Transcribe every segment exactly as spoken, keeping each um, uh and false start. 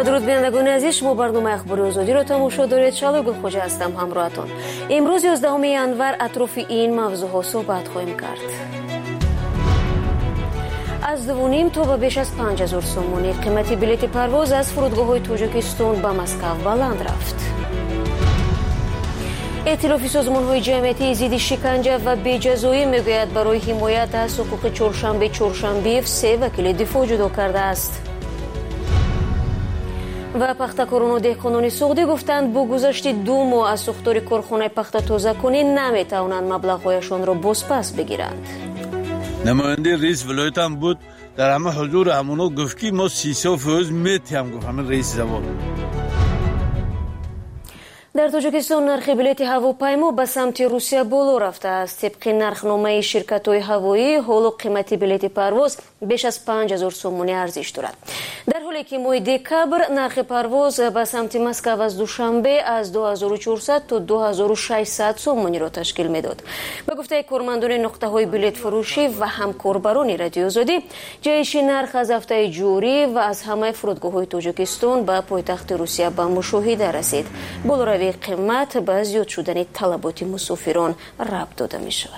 درود بینندگان عزیز، شما برنامه اخبار آزادی را تماشا دارید. شالو گلخوجه هستم همراهتون. امروز یازدهم ینور اطراف این موضوعها صحبت خواهیم کرد. از دو و نیم تا به بیش از پنج هزار سومونی قیمت بلیط پرواز از فرودگاه‌های تاجیکستان به مسکو بلند رفت. ائتلاف سازمان‌های جمعیتی ضد شکنجه و بی‌جزایی میگوید برای حمایت از حقوق چهارشنبه چهارشنبی‌اف سه وکیل دفاع جدا کرده است. و پختکاران و دهقانان سعودی گفتند با گذشت دو ماه از ساختار کارخانه پخت تازه‌کنی نمیتوانند مبلغ‌هایشان را بازپس بگیرند. نماینده رئیس ولایت هم بود، در همه حضور همونا گفت که ما سی فوز میتیم، گفت همه رئیس زبان. در تاجیکستان نرخ بلیط هواپیما به سمت روسیه بالا رفته است. طبق نرخنامه شرکت‌های هوایی حالا قیمت بلیط پرواز بیش از پنج هزار سومونی ارزش دارد. در حالی که ماه دکبر نرخ پرواز به سمت مسکو از دوشنبه از دو هزار و چهارصد تا دو هزار و ششصد سومونی را تشکیل میداد. به گفته کارمندان نقطه‌های بلیط فروشی و همکاربران رادیو آزادی، جهش نرخ از هفته جوری و از همه فرودگاه‌های تاجیکستان به پایتخت روسیه به مشاهده رسید. بالاروی قیمت به زیاد شدن طلبات مسافران ربط داده می شود.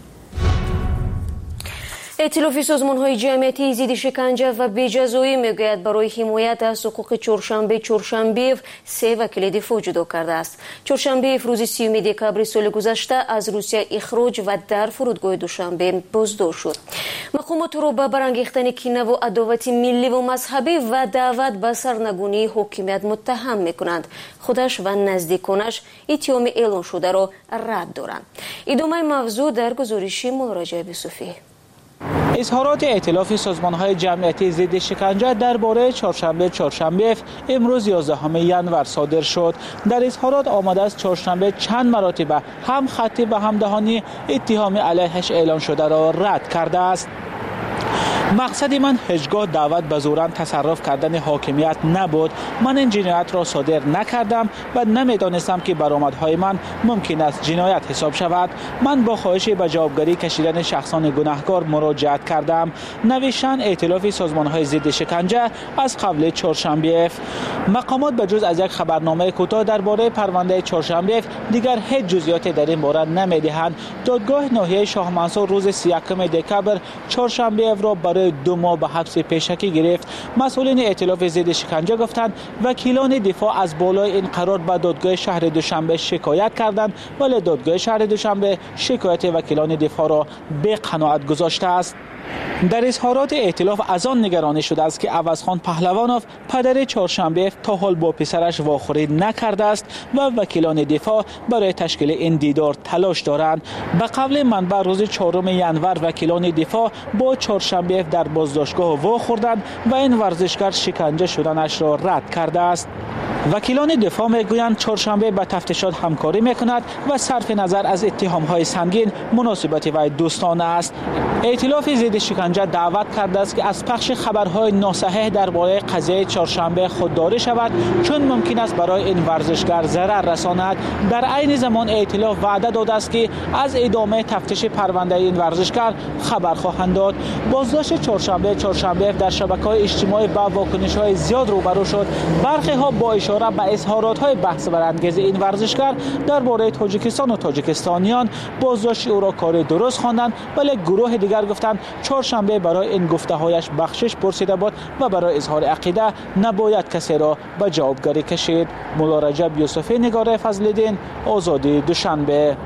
ائتلاف سازمان‌های جمعیتی ضد شکنجه و بی‌جزایی میگوید برای حمایت از حقوق چهارشنبه چهارشنبی‌اف سه وکیل دفاع جدا کرده است. چهارشنبه روز سیوم دکبر سال گذشته از روسیه اخراج و در فرودگاه دوشنبه بازداشت شد. مقامات را به برانگیختن کینه و عداوت ملی و مذهبی و دعوت به سرنگونی حاکمیت متهم میکنند. خودش و نزدیکانش اتهام اعلان شده را رد دارند. ادامه موضوع در گزارش مراجعه یوسفی. اظهارات ائتلاف سازمان‌های جمعیتی ضد شکنجه درباره چهارشنبه چهارشنبه امروز یازدهم ینور صادر شد. در اظهارات آمده است چهارشنبه چند مراتب هم خطی و هم دهانی اتهام علیهش اعلان شده را رد کرده است. مقصد من هیچگاه دعوت به زورن تصرف کردن حاکمیت نبود. من این جنایت را صادر نکردم و نمیدانستم که برآمدهای من ممکن است جنایت حساب شود. من با خواهش به جوابگری کشیدن شخصان گناهکار مراجعت کردم. نوشتن ائتلاف سازمان‌های ضد شکنجه از قبل چهارشنبه. مقامات به جز از یک خبرنامه کوتاه درباره پرونده چهارشنبه دیگر هیچ جزئیاتی در این باره نمیدهند. دادگاه ناحیه شاه منصور روز سی و یکم دکبر چهارشنبه را برای دو ماه به حبس پیشکی گرفت. مسئولین ائتلاف ضد شکنجه گفتند وکیلان دفاع از بالای این قرار به دادگاه شهر دوشنبه شکایت کردند، ولی دادگاه شهر دوشنبه شکایت وکیلان دفاع را به قناعت گذاشته است. در اظهارات ائتلاف از آن نگرانی شده است که عوضخان پهلوانوف پدر چهارشنبه تا حال با پسرش واخوری نکرده است و وکیلان دفاع برای تشکیل این دیدار تلاش دارند. به قول منبع روز چهارم ینور وکیلان دفاع با چهارشنبه در بازداشتگاه واخوردند و این ورزشکار شکنجه شدنش را رد کرده است. وکیلان دفاع میگویند چهارشنبه به تفتیشات همکاری میکند و صرف نظر از اتهام‌های سنگین مناسبت وی دوستانه است. ائتلاف ضد شکنجه دعوت کرده است که از پخش خبرهای ناصحیح درباره قضیه چهارشنبه خودداری شود، چون ممکن است برای این ورزشکار ضرر رساند. در عین زمان ائتلاف وعده داده است که از ادامه تفتیش پرونده این ورزشکار خبر خواهند داد. بازداشت چهارشنبه چهارشنبه در شبکه‌های اجتماعی با واکنش‌های زیاد روبرو شد. برخی ها با اشاره به اظهارات‌های بحث برانگیز این ورزشکار درباره تاجیکستان و تاجیکستانیان بازداشت او را کار درست خواندند، ولی گروه دیگر گفتند چهارشنبه برای این گفته‌هایش بخشش پرسیده بود و برای اظهار عقیده نباید کسی را به جوابگری کشید. مولا رجب یوسفی، نگار فضل‌الدین، آزادی دوشنبه.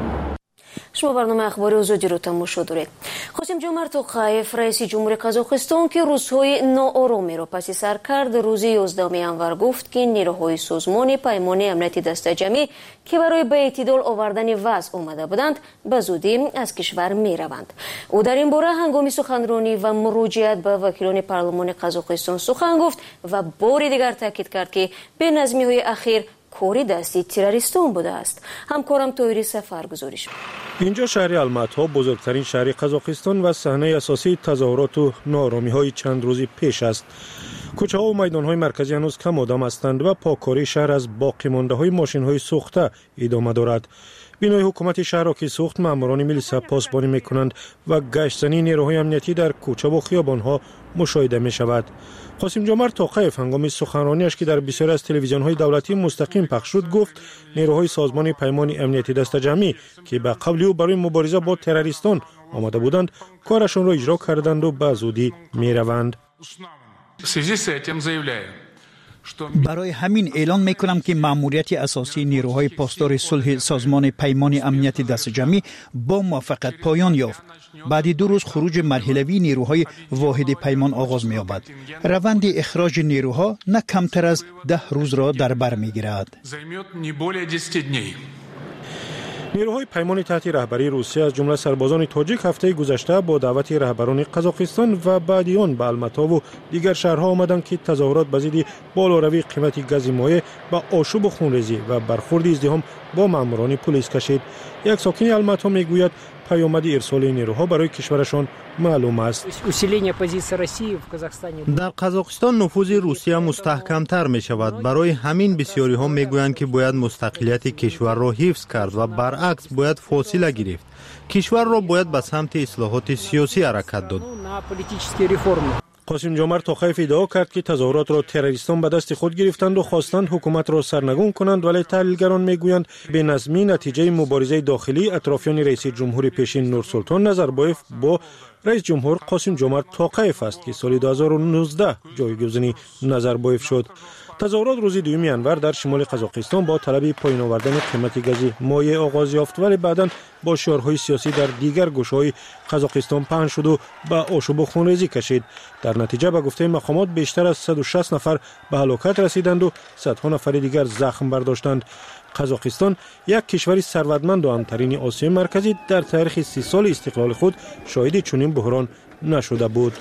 شما برنامه اخبار آزادی رو تماشا دارید. قاسم جمعت توقیف رئیس جمهور قزاقستان که روزهای ناآرامی را پس سر کرد روز یازدهم ینور گفت که نیروهای سازمان پیمان امنیتی دست جمعی که برای به اعتدال آوردن وضع آمده بودند به زودی از کشور می روند. او در این باره هنگام سخنرانی و مراجعت به وکیلان پارلمان قزاقستان سخن گفت و بار دیگر تاکید کرد که به نظمی‌های اخیر کاری دستی تروریستان بوده است. همکارم طاهری سفر گزارش. اینجا شهر الماتا بزرگترین شهر قزاقستان و صحنه اساسی تظاهرات و ناآرامی‌های چند روزی پیش است. کوچه‌ها و میدان‌های مرکزی هنوز کم آدم هستند و پاککاری شهر از باقی مانده‌های ماشین‌های سوخته ادامه دارد. بینای حکومت شهر را که سوخت، ماموران میلیسا پاسبانی میکنند و گشتنی نیروهای امنیتی در کوچه و خیابان‌ها مشاهده می شود. قاسم جمعت توقیف هنگام سخنرانیش که در بسیاری از تلویزیون‌های دولتی مستقیم پخش شد گفت نیروهای سازمان پیمان امنیتی دست جمعی که به قبل او برای مبارزه با تروریستان آمده بودند کارشان را اجرا کردند و به زودی میروند. برای همین اعلان میکنم که مأموریت اساسی نیروهای پاسدار صلح سازمان پیمان امنیتی دست جمعی با موفقیت پایان یافت. بعد دو روز خروج مرحله‌ای نیروهای واحد پیمان آغاز می‌یابد. روند اخراج نیروها نه کمتر از ده روز را در بر می‌گیرد. نیروهای پیمان تحت رهبری روسیه از جمله سربازان تاجیک هفته گذشته با دعوت رهبران قزاقستان و بعدیان به الماتا و دیگر شهرها آمدند که تظاهرات به ضد بالاروی قیمت گاز مایع به آشوب و خونریزی و برخورد ازدحام با ماموران پلیس کشید. یک ساکن الماتا میگوید پیامد ارسال نیروها برای کشورشان معلوم است. در قزاقستان نفوذ روسیه مستحکمتر می شود. برای همین بسیاری ها می گویند که باید مستقلیت کشور را حفظ کرد و برعکس باید فاصله گرفت. کشور را باید به سمت اصلاحات سیاسی حرکت داد. قاسم جمعت توقیف ادعا کرد که تظاهرات را تروریستان به دست خود گرفتند و خواستند حکومت را سرنگون کنند، ولی تحلیلگران میگویند بینظمی نتیجه مبارزه داخلی اطرافیان رئیس جمهور پیشین نورسلطان نظربایف با رئیس جمهور قاسم جمعت توقیف است که سال دو هزار و نوزده جایگزین نظربایف شد. تظاهرات روز دوم ینور در شمال قزاقستان با طلب پایین آوردن قیمت گاز مایع آغاز یافت، ولی بعداً با شعارهای سیاسی در دیگر گوشه‌های قزاقستان پهن شد و به آشوب و خونریزی کشید. در نتیجه به گفته مقامات بیشتر از صد و شصت نفر به هلاکت رسیدند و صدها نفر دیگر زخم برداشتند. قزاقستان یک کشور ثروتمند و امترین آسیای مرکزی در تاریخ سی سال استقلال خود شاهد چنین بحران نشده بود.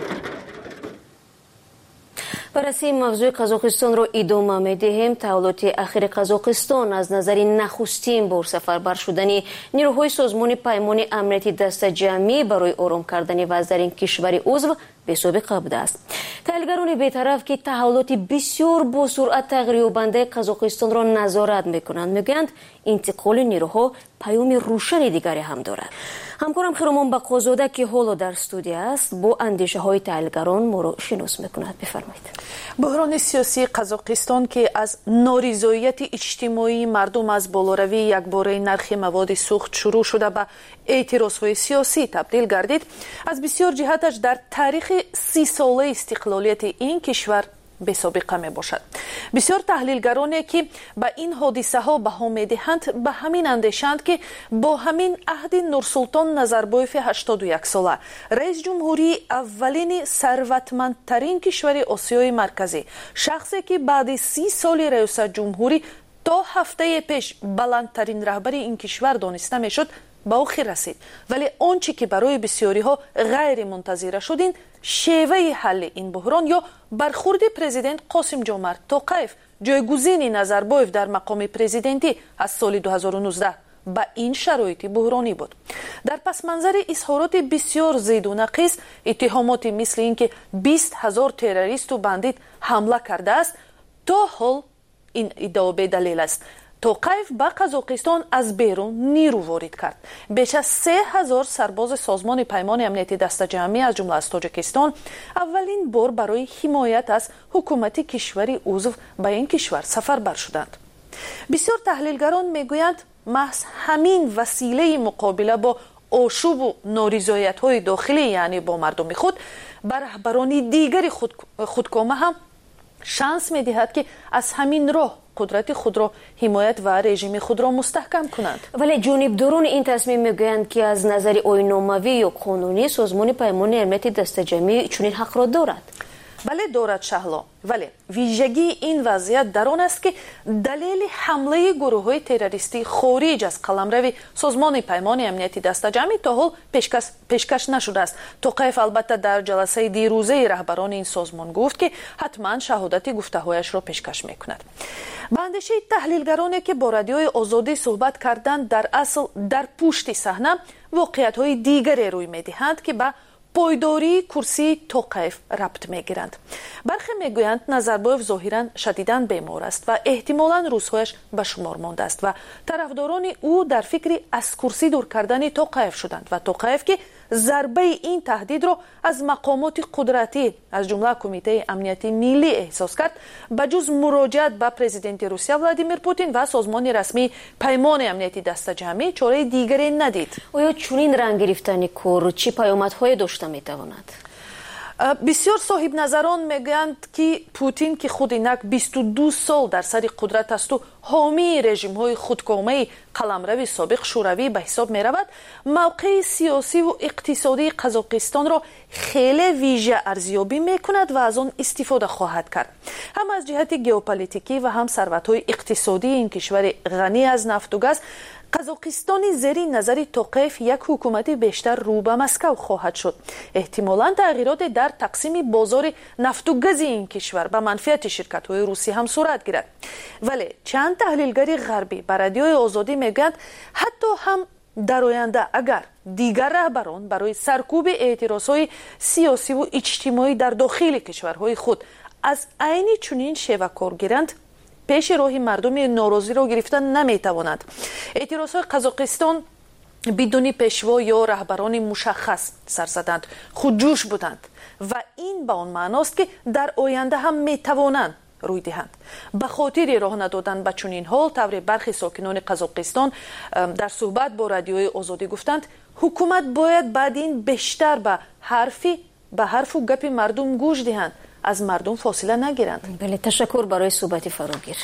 بررسی موضوع قزاقستان را ادامه می‌دهیم. تحولات اخیر قزاقستان از نظر نخستین بار سفربر شدن نیروهای سازمان پیمان امنیتی دست جمعی برای آرام کردن وضع در این کشور عضو به سابقه بوده است. تحلیلگران بی‌طرف که تحولات بسیار با سرعت تغییر یابنده قزاقستان را نظارت می‌کنند میگویند انتقال نیروها پیام روشن دیگری هم دارد. همکارم خیرمان بقازاده که حالا در استودیو است با اندیشه های تحلیلگران ما را شناس می‌کند. بفرمایید. بحران سیاسی قزاقستان که از نارضایتی اجتماعی مردم از بالاروی یکباره نرخ مواد سوخت شروع شده به اعتراضهای سیاسی تبدیل گردید، از بسیار جهتش در تاریخ سی ساله استقلالیت این کشور به سابقه می باشد. بسیار تحلیلگرانی که به این حادثه ها بها می دهند به همین اندیشند که با همین عهد نورسلطان نظربایف هشتاد و یک ساله رئیس جمهوری اولین ثروتمندترین کشور آسیای مرکزی، شخصی که بعد سی سال ریاست جمهوری تا هفته پیش بلندترین رهبری این کشور دانسته می شد به آخر رسید. ولی آنچه که برای بسیاری ها غیر منتظره شد این شیوه حل این بحران یا برخورد پرزیدنت قاسم جمعت توقیف جایگزین نظربایف در مقام پرزیدنتی از سال دو هزار و نوزده به این شرایط بحرانی بود. در پس منظر اظهارات بسیار زید و نقیص، اتهامات مثل اینکه بیست هزار تروریست و بندیت حمله کرده است، تا حال این ادعا به دلیل است. توقیف به قزاقستان از بیرون نیرو وارد کرد. بیش از سه هزار سرباز سازمان پیمان امنیتی دست جمعی از جمله از تاجیکستان اولین بار برای حمایت از حکومت کشوری عضو به این کشور سفربر شدند. بسیار تحلیلگران میگویند محض همین وسیله مقابله با آشوب و نارضایت‌های داخلی یعنی با مردم خود بر رهبران دیگری خود خودکامه هم شانس می‌دهد که از همین راه قدرت خود را حمایت و رژیم خود را مستحکم کنند. ولی جانبداران این تصمیم میگویند که از نظر آیین‌ناموی یا قانونی سازمان پیمان امنیتی دست جمعی چنین حق را دارد. بله دارد شهلا، ولی ویژگی این وضعیت در آن است که دلیل حمله گروه‌های تروریستی خارج از قلمرو سازمان پیمان امنیتی دست جمعی تا حال پیشکش پیشکش نشده است. توقیف البته در جلسه دیروزه رهبران این سازمان گفت که حتما شهادت گفته‌هایش را پیشکش می‌کند. به اندیشه تحلیلگرانی که با رادیوی آزادی صحبت کردند در اصل در پشت صحنه واقعیت‌های دیگری روی می‌دهند که به пойдории курсии Тоқаев рабт мегиранд. бархе мегӯянд Назарбоев зоҳиран шадидан бемор аст ва эҳтимолан рӯзҳояш ба шумор мондааст ва тарафдорони ӯ дар фикри аз курсӣ дур кардани Тоқаев шуданд ва Тоқаев ки зарбаи ин таҳдидро аз мақомоти қудратӣ аз ҷумла Кумитаи амнияти миллӣ эҳсос кард, ба ҷуз муроҷиат ба президенти Русия Владимир Путин ва созмони расмии Паймони амнияти дастаҷамъӣ чораи дигаре надид. оё чунин ранг гирифтани кор чӣ паёмадҳое дошта метавонад? бисёр соҳибназарон мегӯянд ки Путин ки худ инак бисту ду сол дар сари қудрат асту ҳомии режимҳои худкомаи қаламрави собиқ шӯравӣ ба ҳисоб меравад, мавқеи сиёсиву иқтисодии Қазоқистонро хеле вижа арзёбӣ мекунад ва аз он истифода хоҳад кард. ҳам аз ҷиҳати геополитикӣ ва ҳам сарватҳои иқтисодии ин кишвари ғанӣ аз нафту газ, Қазоқистони зери назари Тоқаев як ҳукумати бештар рӯ ба Москав хоҳад шуд. Эҳтимолан тағйироте дар тақсими бозори нафту гази ин кишвар ба манфиати ширкатҳои русӣ ҳам сурат гирад. Вале чанд таҳлилгари ғарбӣ ба Радиои Озодӣ мегӯянд, ҳатто ҳам дар оянда агар дигар раҳбарон барои саркӯби эътирозҳои сиёсиву иҷтимоӣ дар дохили кишварҳои худ аз айни чунин шева кор гиранд, пеши роҳи мардуми норозиро гирифта наметавонад. эътирозҳои Қазоқистон бидуни пешво ё раҳбарони мушаххас сар заданд, худҷӯш буданд ва ин ба он маъност ки дар оянда ҳам метавонанд рӯй диҳанд. ба хотири роҳ надодан ба чунин ҳол тавре бархи сокинони Қазоқистон дар суҳбат бо Радиои Озодӣ гуфтанд, ҳукумат бояд баъди ин бештар ба ҳарфи ба ҳарфу гапи мардум гӯш диҳанд, аз мардум фосила нагиранд. Бале, ташаккур барои суҳбати фарогир.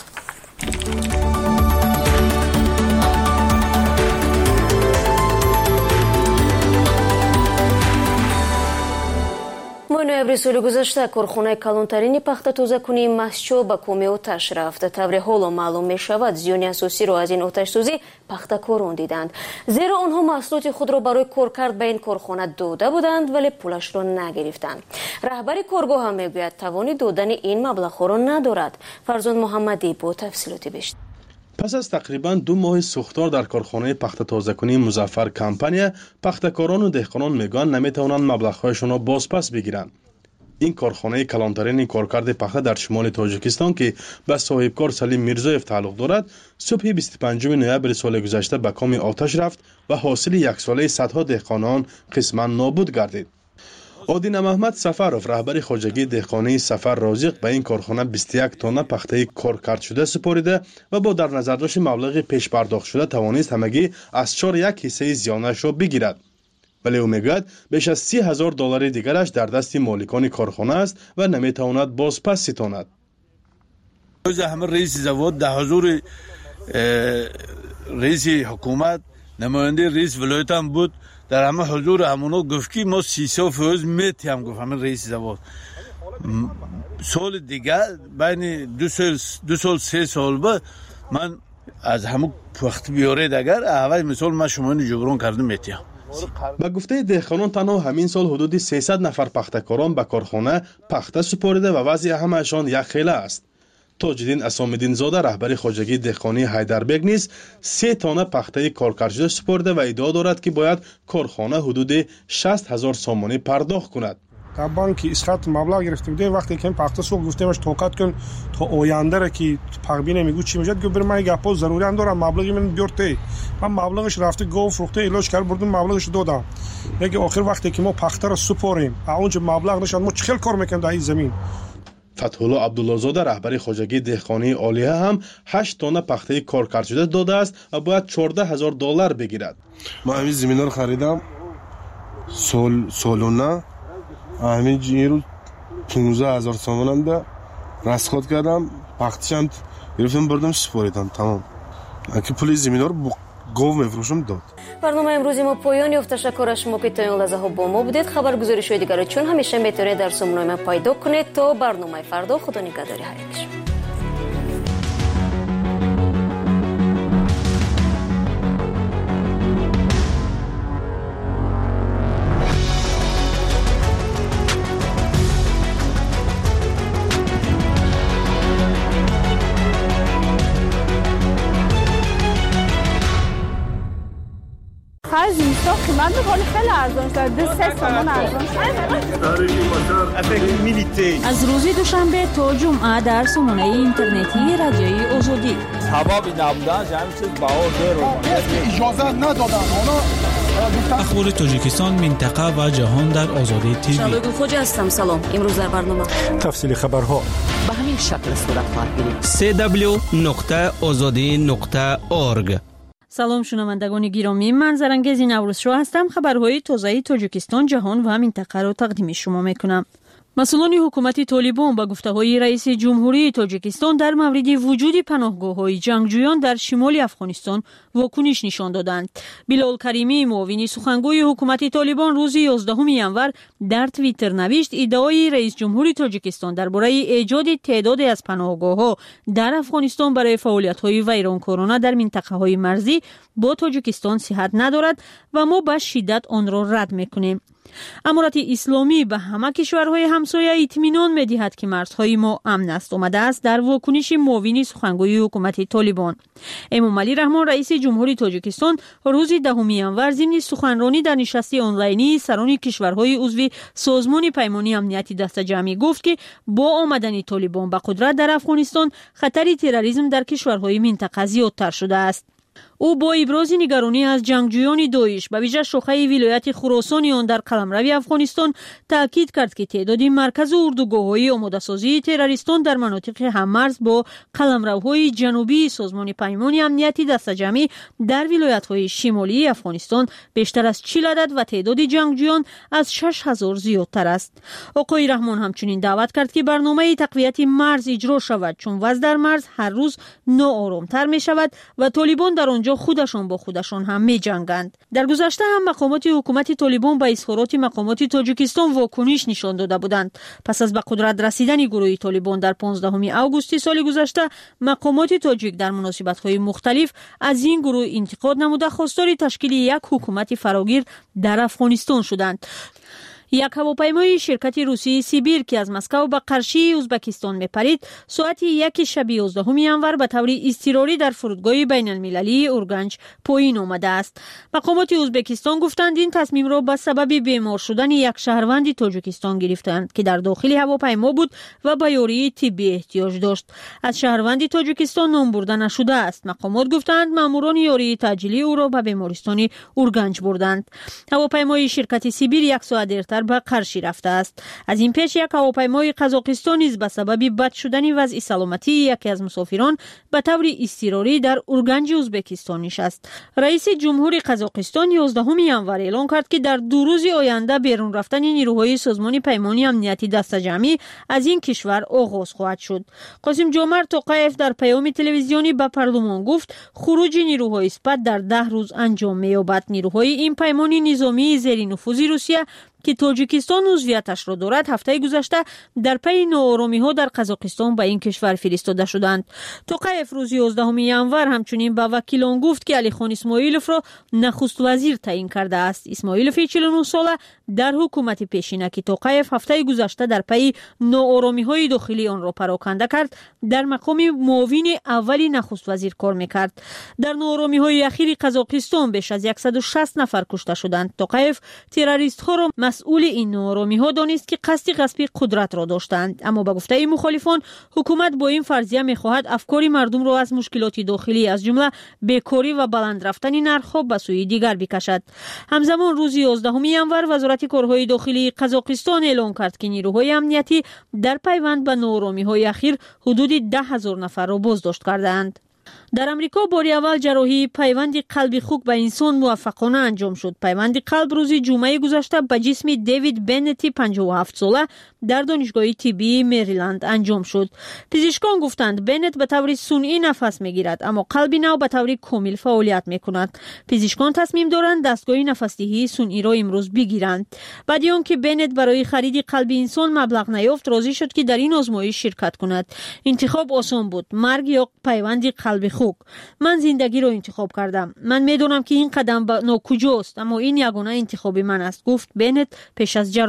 моҳи ноябри соли гузашта корхонаи калонтарини пахтатозакунии Масчо ба коми оташ рафт. тавре ҳоло маълум мешавад, зиёни асосиро аз ин оташсӯзӣ пахтакорон диданд. зеро онҳо маҳсулоти худро барои коркард ба ин корхона дода буданд, вале пулашро нагирифтанд. раҳбари коргоҳ ҳам мегӯяд, тавони додани ин маблағҳоро надорад. Фарзон Муҳаммадӣ бо тафсилоти бештар. пас аз тақрибан ду моҳи сӯхтор дар корхонаи пахтатозакунии Музаффар компания, пахтакорону деҳқонон мегӯянд наметавонанд маблағҳояшонро бозпас бигиранд. ин корхонаи калонтарини коркарди пахта дар шимоли Тоҷикистон ки ба соҳибкор Салим Мирзоев тааллуқ дорад, субҳи бисту панҷуми ноябри соли гузашта ба коми оташ рафт ва ҳосили яксолаи садҳо деҳқонон қисман нобуд гардид. Одина Маҳмад Сафаров, раҳбари хоҷагии деҳқонии Сафар Розиқ, ба ин корхона бисту як тонна пахтаи коркардшуда супорида ва бо дар назардошти маблағи пешпардохтшуда тавонист ҳамагӣ аз чор як ҳиссаи зиёнашро бигирад. вале ӯ мегӯяд беш аз си ҳазор доллари дигараш дар дасти моликони корхона аст ва наметавонад бозпас ситонад. ҳама раиси завод дар ҳузури раиси ҳукумат, намояндаи раис вилоятам буд, дар ҳама ҳузури ҳамоно гуфт ки мо сисо фоиз метиҳам, гуфт ҳамин раиси завод. соли дигар байни ду сол се сол ба ман аз ҳамун пахти биёред агар аввал мисол ман шумони ҷуброн карда метиҳам. ба гуфтаи деҳқонон танҳо ҳамин сол ҳудуди сесад нафар пахтакорон ба корхона пахта супорида ва вазъи ҳамаашон якхела аст. Тоҷиддин Асомиддинзода, раҳбари хоҷагии деҳқонии Ҳайдарбег низ се тонна пахтаи коркардшуда супорида ва иддао дорад ки бояд корхона ҳудуди шаст ҳазор сомонӣ пардохт кунад. дар банки исхат маблағ гирифта будем, вақте ки пахта сух гуфтемаш тоқат кун то ояндаро ки пахбине мегӯ чӣ мешад, гӯ бир ман гапҳо заруриян дорам, маблағи мен биёрте. ман маблағаш рафта гов фурӯхта илоҷ кард бурдим, маблағаш додам. Яке охир вақте ки мо пахтаро супорем, а онҷа маблағ нишад, мо чӣ хел кор мекунем дар ин замин. Фатҳулло Абдуллозода, раҳбари хоҷагии деҳқонии Олия ҳам ҳашт тонна пахтаи коркардшуда додааст ва бояд чордаҳ ҳазор доллар бигирад. ман ҳамин заминро харидам сол солона, ҳамин ҷиро панздаҳ ҳазор сомонамда расход кардам, пахтишам гирифтам бурдам супоридам, тамом. ман ки пули заминро бо гов мефурӯшам дод. барномаи имрӯзи мо поён ёфт. Ташаккур аз шумо ки то ин лаҳзаҳо бо мо будед. хабаргузоришҳои дигарро чун ҳамеша метавонед дар сомонаи ман пайдо кунед. то барномаи фардо, худо нигаҳдори ҳар як. هر زمستان قیمت ولی خیلی ارزان شده. دو سه تومان ارزان شده. از روز دوشنبه تا جمعه در سامانه اینترنتی رادیوی آزادی. سبب نبودن جمع چیز بها زیر اجازه ندادن. اخبار تاجیکستان، منطقه و جهان در آزادی تیوی. شالوی خوجا هستم. سلام. امروز در برنامه تفصیل خبرها به همین شکل صورت خواهد گرفت. سه دبلیو نقطه آزادی نقطه اورگ. سلام شنوندگان گرامی، من زرنگزی نوروزشو هستم. خبرهای تازه تاجیکستان، جهان و منطقه را تقدیم شما میکنم. مسئولان حکومت طالبان با گفته‌های رئیس جمهوری تاجیکستان در مورد وجود پناهگاه‌های جنگجویان در شمال افغانستان واکنش نشان دادند. بلال کریمی، معاون سخنگوی حکومت طالبان، روز یازدهم ژانویه در توییتر نوشت ادعای رئیس جمهوری تاجیکستان درباره ایجاد تعدادی از پناهگاه‌ها در افغانستان برای فعالیت‌های ویرانکارانه در منطقه‌های مرزی با تاجیکستان صحت ندارد و ما به شدت آن را رد می‌کنیم. امارت اسلامی به همه کشورهای همسایه اطمینان می‌دهد که مرزهای ما امن است. آمده است در واکنش معاون سخنگوی حکومت طالبان. امام علی رحمان، رئیس جمهوری تاجیکستان، روز دهم ژانویه ضمن سخنرانی در نشست آنلاینی سران کشورهای عضو سازمان پیمانی امنیتی دسته‌جمعی گفت که با آمدن طالبان به قدرت در افغانستان خطر تروریسم در کشورهای منطقه زیادتر شده است. او با ابراز نگرانی از جنگجویان داعش به ویژه شاخه ولایت خراسان آن در قلمرو افغانستان تاکید کرد که تعداد مرکز اردوگاه‌های آماده‌سازی تروریستان در مناطق هممرز با قلمروهای جنوبی سازمان پیمان امنیتی دسته‌جمعی در ولایت‌های شمالی افغانستان بیشتر از چهل عدد و تعداد جنگجویان از شش هزار زیادتر است. آقای رحمان همچنین دعوت کرد که برنامه تقویت مرز اجرا شود، چون وضع در مرز هر روز ناآرام‌تر می‌شود و طالبان در آنجا خودشان با خودشان هم می جنگند. در گذشته هم مقامات حکومت طالبان به اظهارات مقامات تاجیکستان واکنش نشان داده بودند. پس از به قدرت رسیدن گروه طالبان در پانزدهم آگوست سال گذشته، مقامات تاجیک در مناسبت‌های مختلف از این گروه انتقاد نموده خواستار تشکیل یک حکومت فراگیر در افغانستان شدند. یک هواپیمای شرکت روسی سیبیر که از مسکو به قرشی ازبکستان میپرید ساعت یک شب یازدهم ژانویه به طور اضطراری در فرودگاه بین المللی اورگنج پایین آمده است. مقامات ازبکستان گفتند این تصمیم را به سبب بیمار شدن یک شهروند تاجیکستان گرفتند که در داخل هواپیما بود و به یاری طبی احتیاج داشت. از شهروند تاجیکستان نام برده نشده است. مقامات گفتند ماموران یاری تاجیلی او را به بیمارستان اورگنج بردند. هواپیمای شرکت سیبیر یک ساعت دیرتر به قرشی رفته است. از این پیش یک هواپیمای قزاقستان نیز به سبب بد شدن وضع سلامتی یکی از مسافران به طور اضطراری در اورگنج ازبکستان نشست. رئیس جمهور قزاقستان یازدهم ژانویه اعلام کرد که در دو روز آینده بیرون رفتن نیروهای سازمان پیمانی امنیتی دسته‌جمعی از این کشور آغاز خواهد شد. قاسم جمعت توقیف در پیام تلویزیونی به پارلمان گفت خروج نیروهای سپاه در ده روز انجام می‌یابد. نیروهای این پیمانی نظامی زیر نفوذ روسیه که تاجیکستان عضویتش را دارد هفته گذشته در پی ناآرامی‌ها در قزاقستان به این کشور فرستاده شدند. توقیف روز یازدهم ژانویه همچنین به وکیلان گفت که علی خان اسماعیلوف را نخست وزیر تعیین کرده است. اسماعیلوف چهل و نه ساله در حکومت پیشینه توقیف هفته گذشته در پی ناآرامی‌های داخلی آن را پراکنده کرد در مقام معاون اولی نخست وزیر کار می‌کرد. در ناآرامی‌های اخیر قزاقستان بیش از صد و شصت نفر کشته شدند. توقیف تروریست‌ها را مسئول این ناآرامی‌ها دانست که قصد غصب قدرت را داشتند، اما به گفته مخالفان حکومت با این فرضیه می‌خواهد افکار مردم را از مشکلات داخلی از جمله بیکاری و بلند رفتن نرخ‌ها به سوی دیگر بکشد. همزمان روز یازدهم ژانویه وزارت کارهای داخلی قزاقستان اعلام کرد که نیروهای امنیتی در پیوند به ناآرامی‌های اخیر حدود ده هزار نفر را بازداشت کردند. در امریکا بار اول جراحی پیوند قلب خوک به انسان موفقانه انجام شد. پیوند قلب روز جمعه گذشته به جسم دیوید بنتی پنجاه و هفت ساله در دانشگاه طبی مریلند انجام شد. پزشکان گفتند بنت به طور صنعی نفس میگیرد اما قلب نو به طور کامل فعالیت میکند. پزشکان تصمیم دارند دستگاه نفسدهی صنعی را امروز بگیرند. بعد از آنکه بنت برای خرید قلب انسان مبلغ نیافت راضی شد که در این آزمایش شرکت کند. انتخاب آسان بود، مرگ یا پیوند قلب خوک. من زندگی را انتخاب کردم. من میدونم که این قدم ناکجاست اما این یگانه انتخاب من است، گفت بنت پیش از جراحی.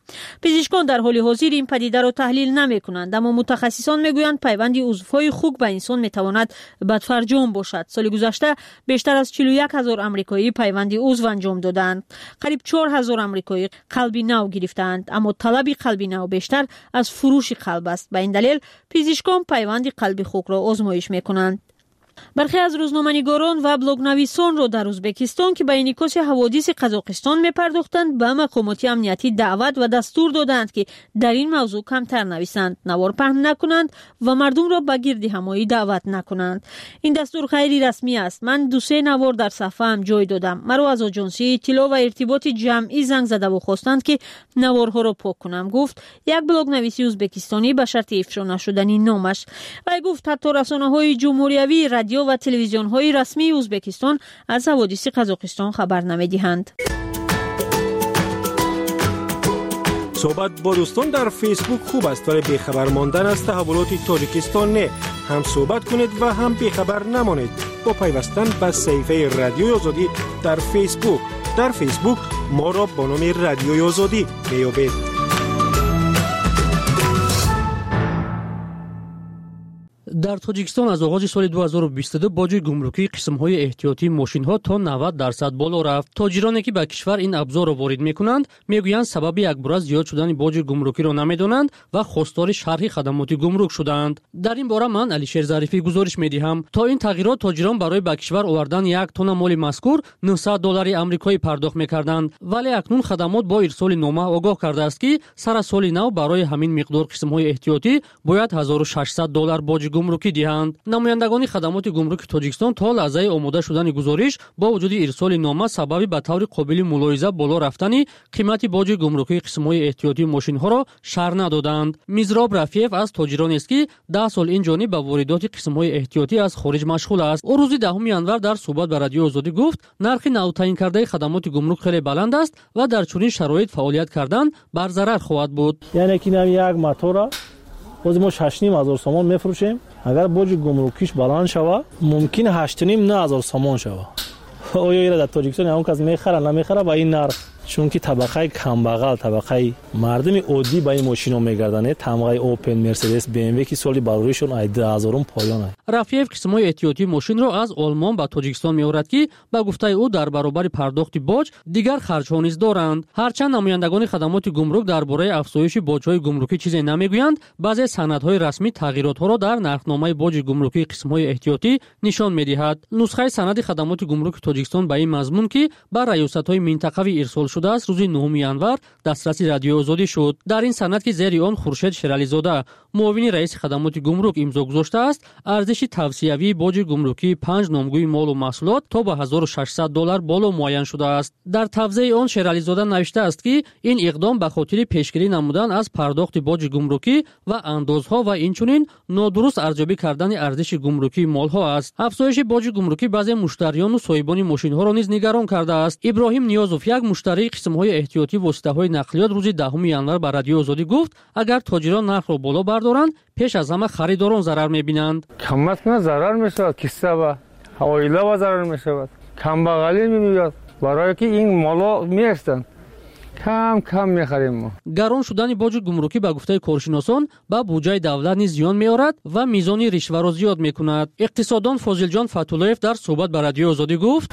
پزشکان در حال حاضر این پدیده را تحلیل نمی‌کنند، اما متخصصان میگویند پیوند عضوهای خوک به انسان میتواند بدفرجام باشد. سال گذشته بیشتر از چهل و یک هزار آمریکایی پیوند عضو انجام دادند. قریب چهار هزار آمریکایی قلبی نو گرفتند، اما طلب قلبی نو بیشتر از فروش قلب است. به این دلیل پزشکان پیوند قلبی خوک را آزمایش می‌کنند. برخی از روزنامه‌نگاران و بلاگ‌نویسان را در ازبکستان که به انعکاس حوادث قزاقستان می‌پرداختند به مقامات امنیتی دعوت و دستور دادند که در این موضوع کمتر نویسند، نوار پهن نکنند و مردم را به گرد همایی دعوت نکنند. این دستور غیر رسمی است. من دو سه نوار در صفحه‌ام جای دادم. مرا از آژانسی اطلاع و ارتباط جمعی زنگ زده و خواستند که نوارها را پاک کنم، گفت یک بلاگ‌نویس ازبکستانی به شرط افشا نشدنی نامش. و گفت حتی رسانه‌های جمهوری‌وی رادیو و تلویزیون‌های رسمی ازبکستان از حوادث قزاقستان خبر نمی‌دهند. صحبت با دوستان در فیسبوک خوب است، ولی بیخبر ماندن از تحولات تاجیکستان نه. هم صحبت کنید و هم بیخبر نمانید با پیوستن به صفحه رادیوی آزادی در فیسبوک. در فیسبوک ما را با نام رادیوی آزادی میابید. در تاجیکستان از آغاز سال دو هزار و بیست و دو باج گمرکی قسم‌های احتیاطی ماشین‌ها تا نود درصد بالا رفت. تاجرانی که به کشور این ابزار را وارد می‌کنند میگویند سبب یک بار زیاد شدن باج گمرکی را نمی‌دانند و خواستار شرح خدمات گمرک شدند. در این باره من علیشیر ظریفی گزارش می‌دهم. تا این تغییرات تاجران برای به کشور آوردن یک تن مال مذکور نهصد دلار آمریکایی پرداخت می‌کردند، ولی اکنون خدمات با ارسال نامه آگاه کرده است که سر سال نو برای همین مقدار قسم‌های احتیاطی باید هزار و ششصد دلار باج گمرکی دهند. نمایندگان خدمات گمرک تاجیکستان تا لحظه آماده شدن گزارش با وجود ارسال نامه سبب به طور قابل ملاحظه بالا رفتن قیمت باج گمرکی قسم‌های احتیاطی ماشین‌ها را شرح ندادند. میزراب رفیف از تاجران است که ده سال این جانب به واردات قسم‌های احتیاطی از خارج مشغول است. او روز دهم ینور در صحبت با رادیو آزادی گفت نرخ نو تعیین کرده خدمات گمرک خیلی بلند است و در چنین شرایط فعالیت کردن بر ضرر خواهد بود. یعنی که نمی یک موتور باز ما شش و نیم هزار سامان میفروشیم، اگر باج گمرکیش بلند شود ممکن هشت و نیم هزار سامان شود. آیا در تاجیکستان اون کس میخره نمیخره با این نرخ؟ چون که طبقه کمبغل، طبقه مردم عادی با این ماشینا میگردن. طبقه اوپن، مرسدس، بی ام و که سالی بروریشون ایده هزارم پایانه. رفیف قسم‌های احتیاطی ماشین را از آلمان به تاجیکستان میآورد که به گفته او در برابر پرداخت باج دیگر خرج‌ها نیز دارند. هرچند نمایندگان خدمات گمرک درباره افزایش باج‌های گمرکی چیزی نمیگویند، بعضی سندهای رسمی تغییرات‌ها را در نرخنامه باج گمرکی قسم‌های احتیاطی نشان می‌دهد. نسخه سند خدمات گمرک تاجیکستان به این مضمون که بر ریاست‌های منطقوی ارسال شده است روز نهم ینور دسترس رادیو آزادی شد. در این سند که زیر آن خورشید شرالی زاده معاون رئیس خدمات گمرک امضا گذاشته است، ارزش توصیوی باج گمرکی پنج نامگوی مال و محصولات تا به هزار و ششصد دلار بالا معین شده است. در توضیح آن شرالی زاده نوشته است که این اقدام به خاطر پیشگیری نمودن از پرداخت باج گمرکی و اندازها و اینچنین نادرست ارزیابی کردن ارزش گمرکی مالها است. افزایش باج گمرکی بعضی مشتریان و صاحبان ماشین‌ها را نیز نگران کرده است. ابراهیم نیازوف یک مشتری قسم‌های احتیاطی واسطه‌های نقلیات روز دهم ینور به رادیو آزادی گفت اگر تاجران نرخ را بالا بردارند پیش از همه خریداران ضرر می‌بینند. کم کنه ضرر می‌شود، کیسه و حوایله و ضرر می‌شود، کم بغلی می‌میاد برای که این مالا می‌استند کم کم می‌خریم ما. گران شدن باج گمرکی به گفته کارشناسان به بودجه دولت نیز زیان می‌آورد و میزان رشوه را زیاد می‌کند. اقتصاددان فاضل جان فتولایف در صحبت با رادیو آزادی گفت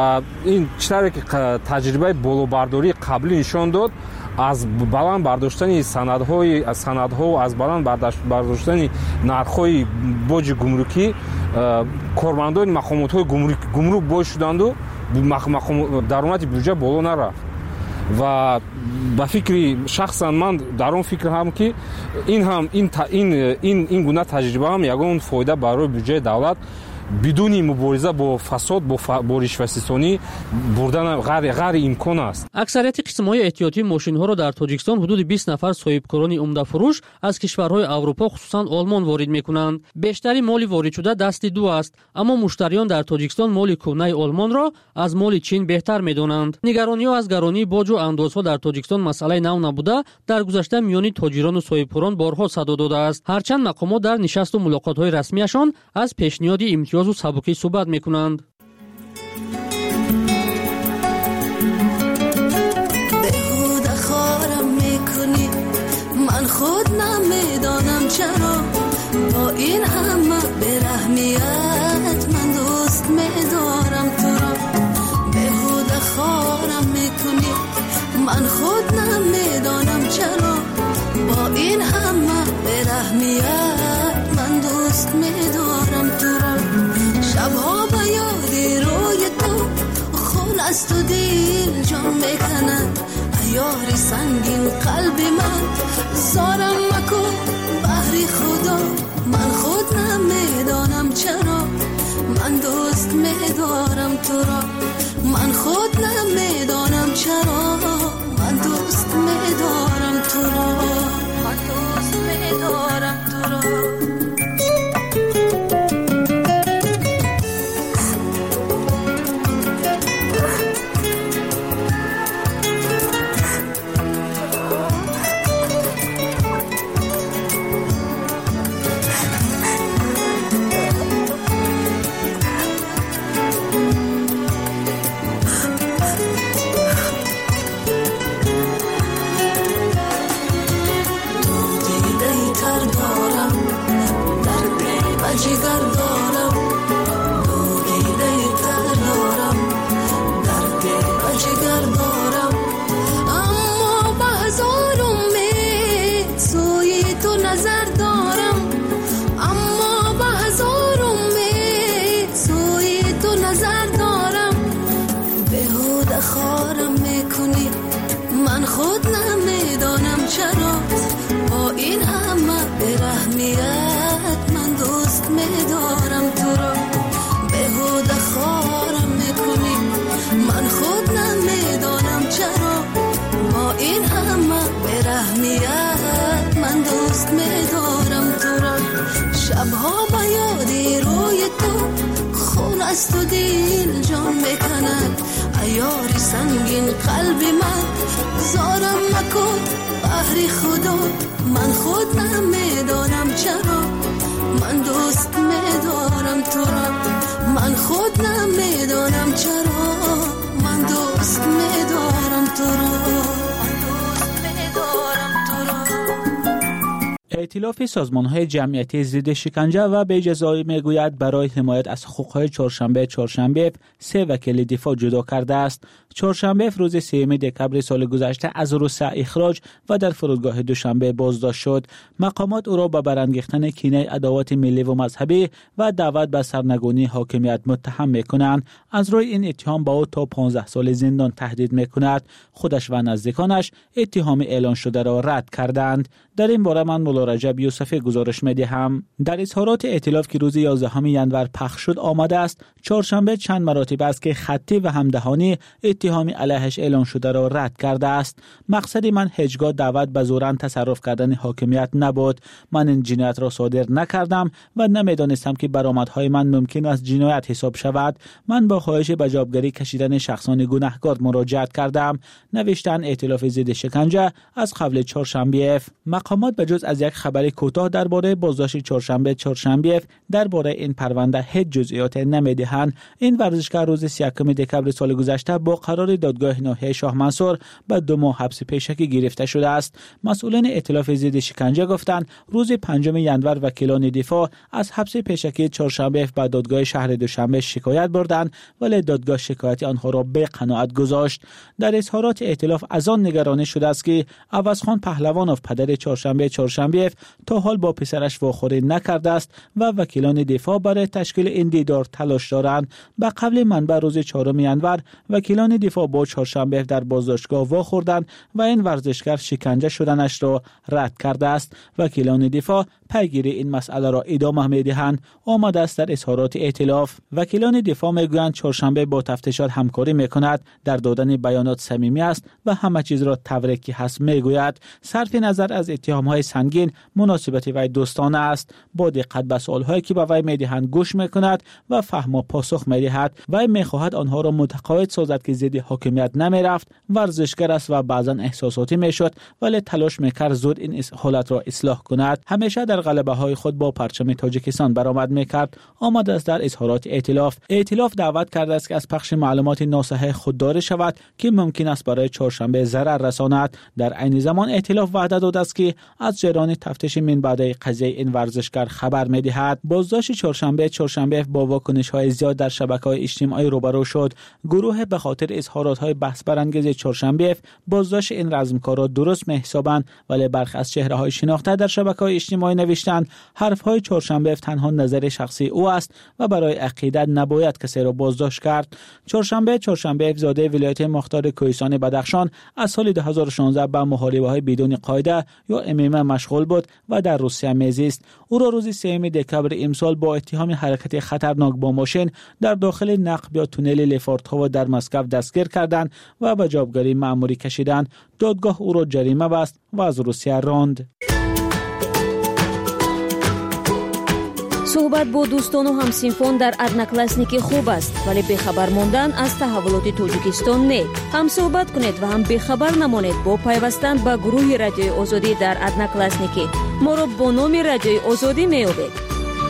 این چیزی که تجربه بالابرداری قبلی نشان داد از баланд бардоштани санадҳои аз санадҳо аз баланд бардоштани нархҳои боҷи гумрукӣ кормандони мақомотҳои гумрук боис шуданду даромади бюҷа боло нарафт ва ба фикри шахсан ман дар он фикрам ки ин ҳам ин гуна таҷриба ҳам ягон фоида барои бюҷаи давлат بدون مبارزه با فساد با رشوه‌ستانی بردن غیر غیر امکان است. اکثریت قسم‌های احتیاطی ماشین‌ها را در تاجیکستان حدود بیست نفر صاحبکاران عمده فروش از کشورهای اروپا خصوصا آلمان وارد می‌کنند. بیشتری مال وارد شده دست دو است، اما مشتریان در تاجیکستان مال کهنه آلمان را از مال چین بهتر می‌دانند. نگرانی‌ها از گرانی باج و اندازها در تاجیکستان مسئله نو نبوده، در گذشته میان تاجران و صاحبکاران بارها صدا داده است. هرچند مقامات در نشست و ملاقات‌های رسمیشان از پیشنهاد امتیاز و سبکی صحبت میکنند. بهود خارم میکنی چرا با این همه برحمیت من دوست می‌دارم تو را بهوده خارم میکنی من خود نمیدانم چرا با این همه برحمیت من دوست می‌دارم تو را شبها به یادی روی تو خون است و دل جان میکند یاری سنگین قلب من زارم مکن بحری خدا من خود نمیدانم چرا من دوست میدارم تو را من خود نمیدانم چرا من دوست میدارم تو را من دوست میدارم تو را جگر دارم دوگیره تر دارم درد و جگر دارم اما به هزار امید سوی تو نظر دارم اما به هزار امید سوی تو نظر دارم بهوده خارم میکنی من خود نمیدانم چرا با این همه برحمیت من دوست میدارم تو را بهوده خارم میکنی من خود نمیدانم چرا با این همه برحمیت من دوست میدارم تو را شبها به یادی روی تو خون است و دل جان میکند عیاری سنگین قلب من زارم مکن بحری خدا من خود نمیدانم چرا من دوست میدارم تو را من خود نمیدانم چرا من دوست میدارم تو را من دوست میدارم تو را ائتلاف سازمان‌های جمعیتی ضد شکنجه و بی‌جزایی میگوید برای حمایت از حقوق‌های چهارشنبه چهارشنبه سه وکیل دفاع جدا کرده است. چهارشنبه روز سوم دکمبر سال گذشته از روسیه اخراج و در فرودگاه دوشنبه بازداشت شد. مقامات او را به برانگیختن کینه عداوت ملی و مذهبی و دعوت به سرنگونی حاکمیت متهم می‌کنند. از روی این اتهام با او تا پانزده سال زندان تهدید می‌کند. خودش و نزدیکانش اتهام اعلان شده را رد کردند. در این باره من مولا رجب یوسفی گزارش می‌دهم. در اظهارات ائتلاف که روز یازدهم ژانویه پخش شد آمده است چهارشنبه چند مراتب است که خطی و همدهانی اتهامی علیهش اعلان شده را رد کرده است. مقصد من هیچگاه دعوت به زورن تصرف کردن حاکمیت نبود. من این جنایت را صادر نکردم و نمیدانستم که برآمدهای من ممکن است جنایت حساب شود. من با خواهش به جوابگری کشیدن شخصان گناهکار مراجعت کردم. نوشتن ائتلاف ضد شکنجه از قبل چهارشنبه. مقامات بجز از یک خبر کوتاه درباره بازداشت چهارشنبه چهارشنبه درباره این پرونده هیچ جزئیات نمیدهند. این ورزشکار روز سی و یک دکمبر سال گذشته با قرار دادگاه ناحیه شاه منصور به دو ماه حبس پیشکی گرفته شده است. مسئولان ائتلاف ضد شکنجه گفتند روز پنجم ژانویه وکیلان دفاع از حبس پیشکی چهارشنبه به دادگاه شهر دوشنبه شکایت بردند ولی دادگاه شکایت آنها را به قناعت گذاشت. در اظهارات ائتلاف از آن نگرانی شده است که عوضخان پهلوانوف پدر چهارشنبه چهارشنبه تا حال با پسرش واخوری نکرده است و وکیلان دفاع برای تشکیل این دیدار تلاش دارند. به قبل منبع روز چهارم ژانویه وکیلان دفاع با چهارشنبه در بازداشتگاه واخوردند و این ورزشکار شکنجه شدنش را رد کرده است. وکیلان دفاع پیگیری این مسئله را ادامه می‌دهند. آمده است در اظهارات ائتلاف وکیلان دفاع میگویند چهارشنبه با تفتیشات همکاری میکند، در دادن بیانات صمیمی است و همه چیز را تبریکی هست میگوید. صرف نظر از اتهام‌های سنگین مناسبت وی دوستانه است. با دقت به سوال‌هایی که به وی میدهند گوش میکند و فهم و پاسخ میدهد. وی میخواهد آنها را متقاعد سازد که ضد حاکمیت نمیرفت، ورزشکار است و بعضا احساساتی میشد ولی تلاش میکرد زود این حالت را اصلاح کند. همیشه در در غلبه‌های خود با پرچم تاجیکستان برآمد می‌کرد آمده است در اظهارات ائتلاف. ائتلاف دعوت کرده است که از پخش معلومات ناصحیح خودداری شود که ممکن است برای چهارشنبه ضرر رساند. در عین زمان ائتلاف وعده داده است که از جریان تفتیش من بعد قضیه این ورزشکار خبر می‌دهد. بازداشت چهارشنبه چهارشنبه با واکنش‌های زیاد در شبکه‌های اجتماعی روبرو شد. گروه به خاطر اظهارات‌های بحث برانگیز چهارشنبه بازداشت این رزمکارا درست می‌حسابند، ولی برخی از چهره‌های شناخته در شبکه‌های اجتماعی نوشتند حرف‌های چهارشنبه تنها نظر شخصی او است و برای عقیدت نباید کسی را بازداشت کرد. چهارشنبه چهارشنبه زاده ولایت مختار کوهستان بدخشان از سال دو هزار و شانزده به محاربه‌های بدون قاعده یا ام ام مشغول بود و در روسیه میزیست. او را روز سوم دکبر امسال با اتهام حرکت خطرناک با ماشین در داخل نقب یا تونل لفورتووا در مسکو دستگیر کردند و به جوابگری مأموری کشیدند. دادگاه او را جریمه بست و از روسیه راند. صحبت با دوستان و همسینفون در ادناکلاسنیکی خوب است، ولی بخبر ماندن از تحولات تاجیکستان نه. هم صحبت کنید و هم بخبر نمانید با پیوستن به گروه رادیوی آزادی در ادناکلاسنیکی. ما را با نام رادیوی آزادی می‌یابید.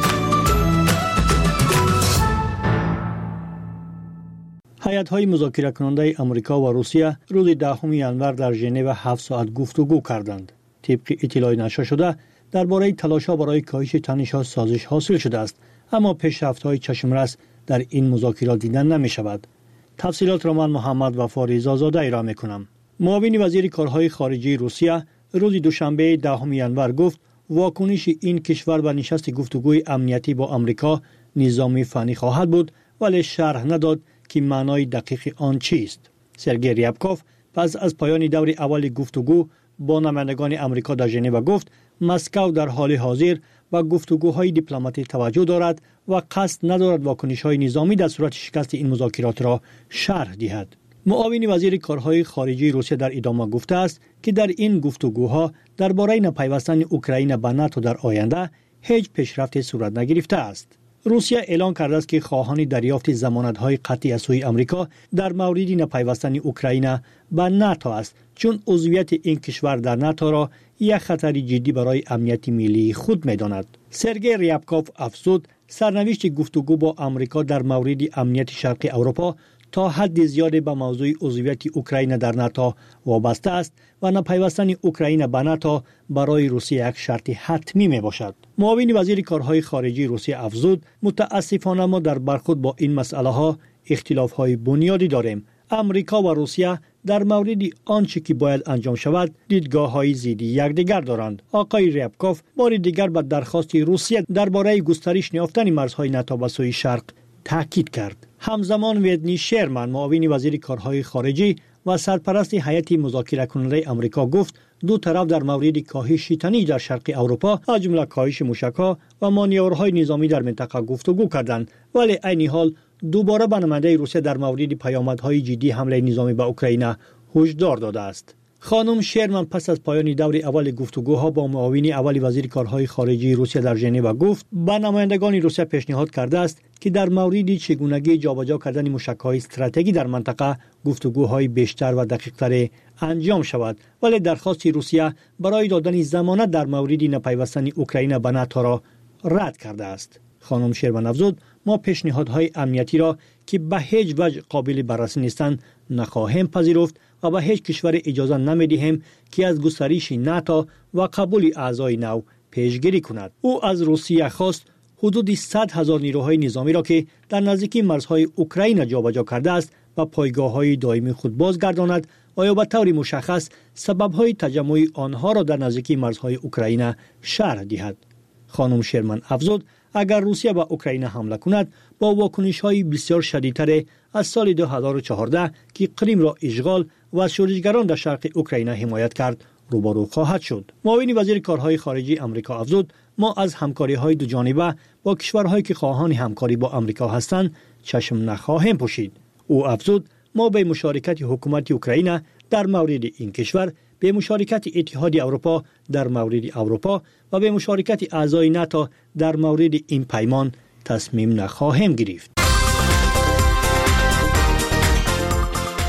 هیئت‌های مذاکره کننده آمریکا و روسیه روز دهم ژانویه در ژنو هفت ساعت گفتگو کردند. طبق اطلاع نشر شده درباره تلاش‌ها برای کاهش تنش‌ها سازش حاصل شده است، اما پیشرفت‌های چشمرس در این مذاکرات دیدن نمی‌شود. تفصیلات را من محمد وفا رضازاده ارائه می‌کنم. معاون وزیر کارهای خارجه روسیه روز دوشنبه دهم ژانویه گفت واکنش این کشور به نشست گفتگوی امنیتی با آمریکا نظامی فنی خواهد بود، ولی شرح نداد که معنای دقیق آن چیست. سرگئی ریابکوف پس از پایان دور اول گفتگو با نمایندگان آمریکا در ژنو گفت مسکو در حال حاضر به گفتگوهای دیپلماتی توجه دارد و قصد ندارد واکنش‌های نظامی در صورت شکست این مذاکرات را شرح دهد. معاون وزیر کارهای خارجه روسیه در ادامه گفته است که در این گفتگوها درباره نپیوستن اوکراین به ناتو در آینده هیچ پیشرفتی صورت نگرفته است. روسیه اعلام کرده است که خواهان دریافت ضمانت‌های قطعی از سوی آمریکا در مورد نپیوستن اوکراین به ناتو است، چون عضویت این کشور در ناتو را یک خطر جدی برای امنیت ملی خود می‌داند. سرگئی ریابکوف افزود سرنوشت گفتگو با آمریکا در مورد امنیت شرق اروپا تا حد زیادی به موضوع عضویت اوکراین در ناتو وابسته است و نپیوستن اوکراین به ناتو برای روسیه یک شرط حتمی می باشد. معاون وزیر کارهای خارجه روسیه افزود متاسفانه ما در برخورد با این مسئله ها اختلاف های بنیادی داریم. امریکا و روسیه در مورد آنچه که باید انجام شود دیدگاه های ضد یکدیگر دارند. آقای ریابکوف بار دیگر به درخواست روسیه درباره گسترش یافتن مرزهای ناتو به سوی شرق تاکید کرد. همزمان ویدنی شرمن معاون وزیر کارهای خارجه و سرپرست هیئت مذاکره کننده آمریکا گفت دو طرف در مورد کاهش تنش در شرق اروپا از جمله کاهش موشک‌ها و مانورهای نظامی در منطقه گفتگو کردند، ولی عین حال دوباره به نماینده روسیه در مورد پیامدهای جدی حمله نظامی به اوکراین هشدار داده است. خانم شرمن پس از پایان دور اول گفتگوها با معاون اول وزیر کارهای خارجه روسیه در ژنو گفت به نمایندگان روسیه پیشنهاد کرده است که در مورد چگونگی جابجا کردن موشک‌های استراتژیکی در منطقه گفتگوهای بیشتر و دقیق‌تر انجام شود، ولی درخواست روسیه برای دادن ضمانت در مورد نپیوستن اوکراین به ناتو را رد کرده است. خانم شرمن افزود ما پیشنهادهای امنیتی را که به هیچ وجه قابل بررسی نیستند نخواهیم پذیرفت و به هیچ کشور اجازه نمیدهیم که از گسترش ناتو و قبول اعضای نو پیشگیری کند. او از روسیه خواست حدود صد هزار نیروهای نظامی را که در نزدیکی مرزهای اوکراین جابجا کرده است و پایگاه‌های دائمی خود بازگرداند و یا به طور مشخص سبب‌های تجمع آنها را در نزدیکی مرزهای اوکراین شرح دهد. خانم شرمن افزود اگر روسیه به اوکراین حمله کند با واکنش‌های بسیار شدیدتر از سال دو هزار و چهارده که کریم را اشغال و شورشگران در شرق اوکراین حمایت کرد روبرو خواهد شد. معاون وزیر کارهای خارجه آمریکا افزود ما از همکاری‌های دو جانبه با کشورهایی که خواهان همکاری با آمریکا هستند چشم نخواهیم پوشید. او افزود ما به مشارکت حکومت اوکراین در مورد این کشور، به مشارکت اتحاد اروپا در مورد اروپا و به مشارکت اعضای ناتو در مورد این پیمان تصمیم نخواهیم گرفت.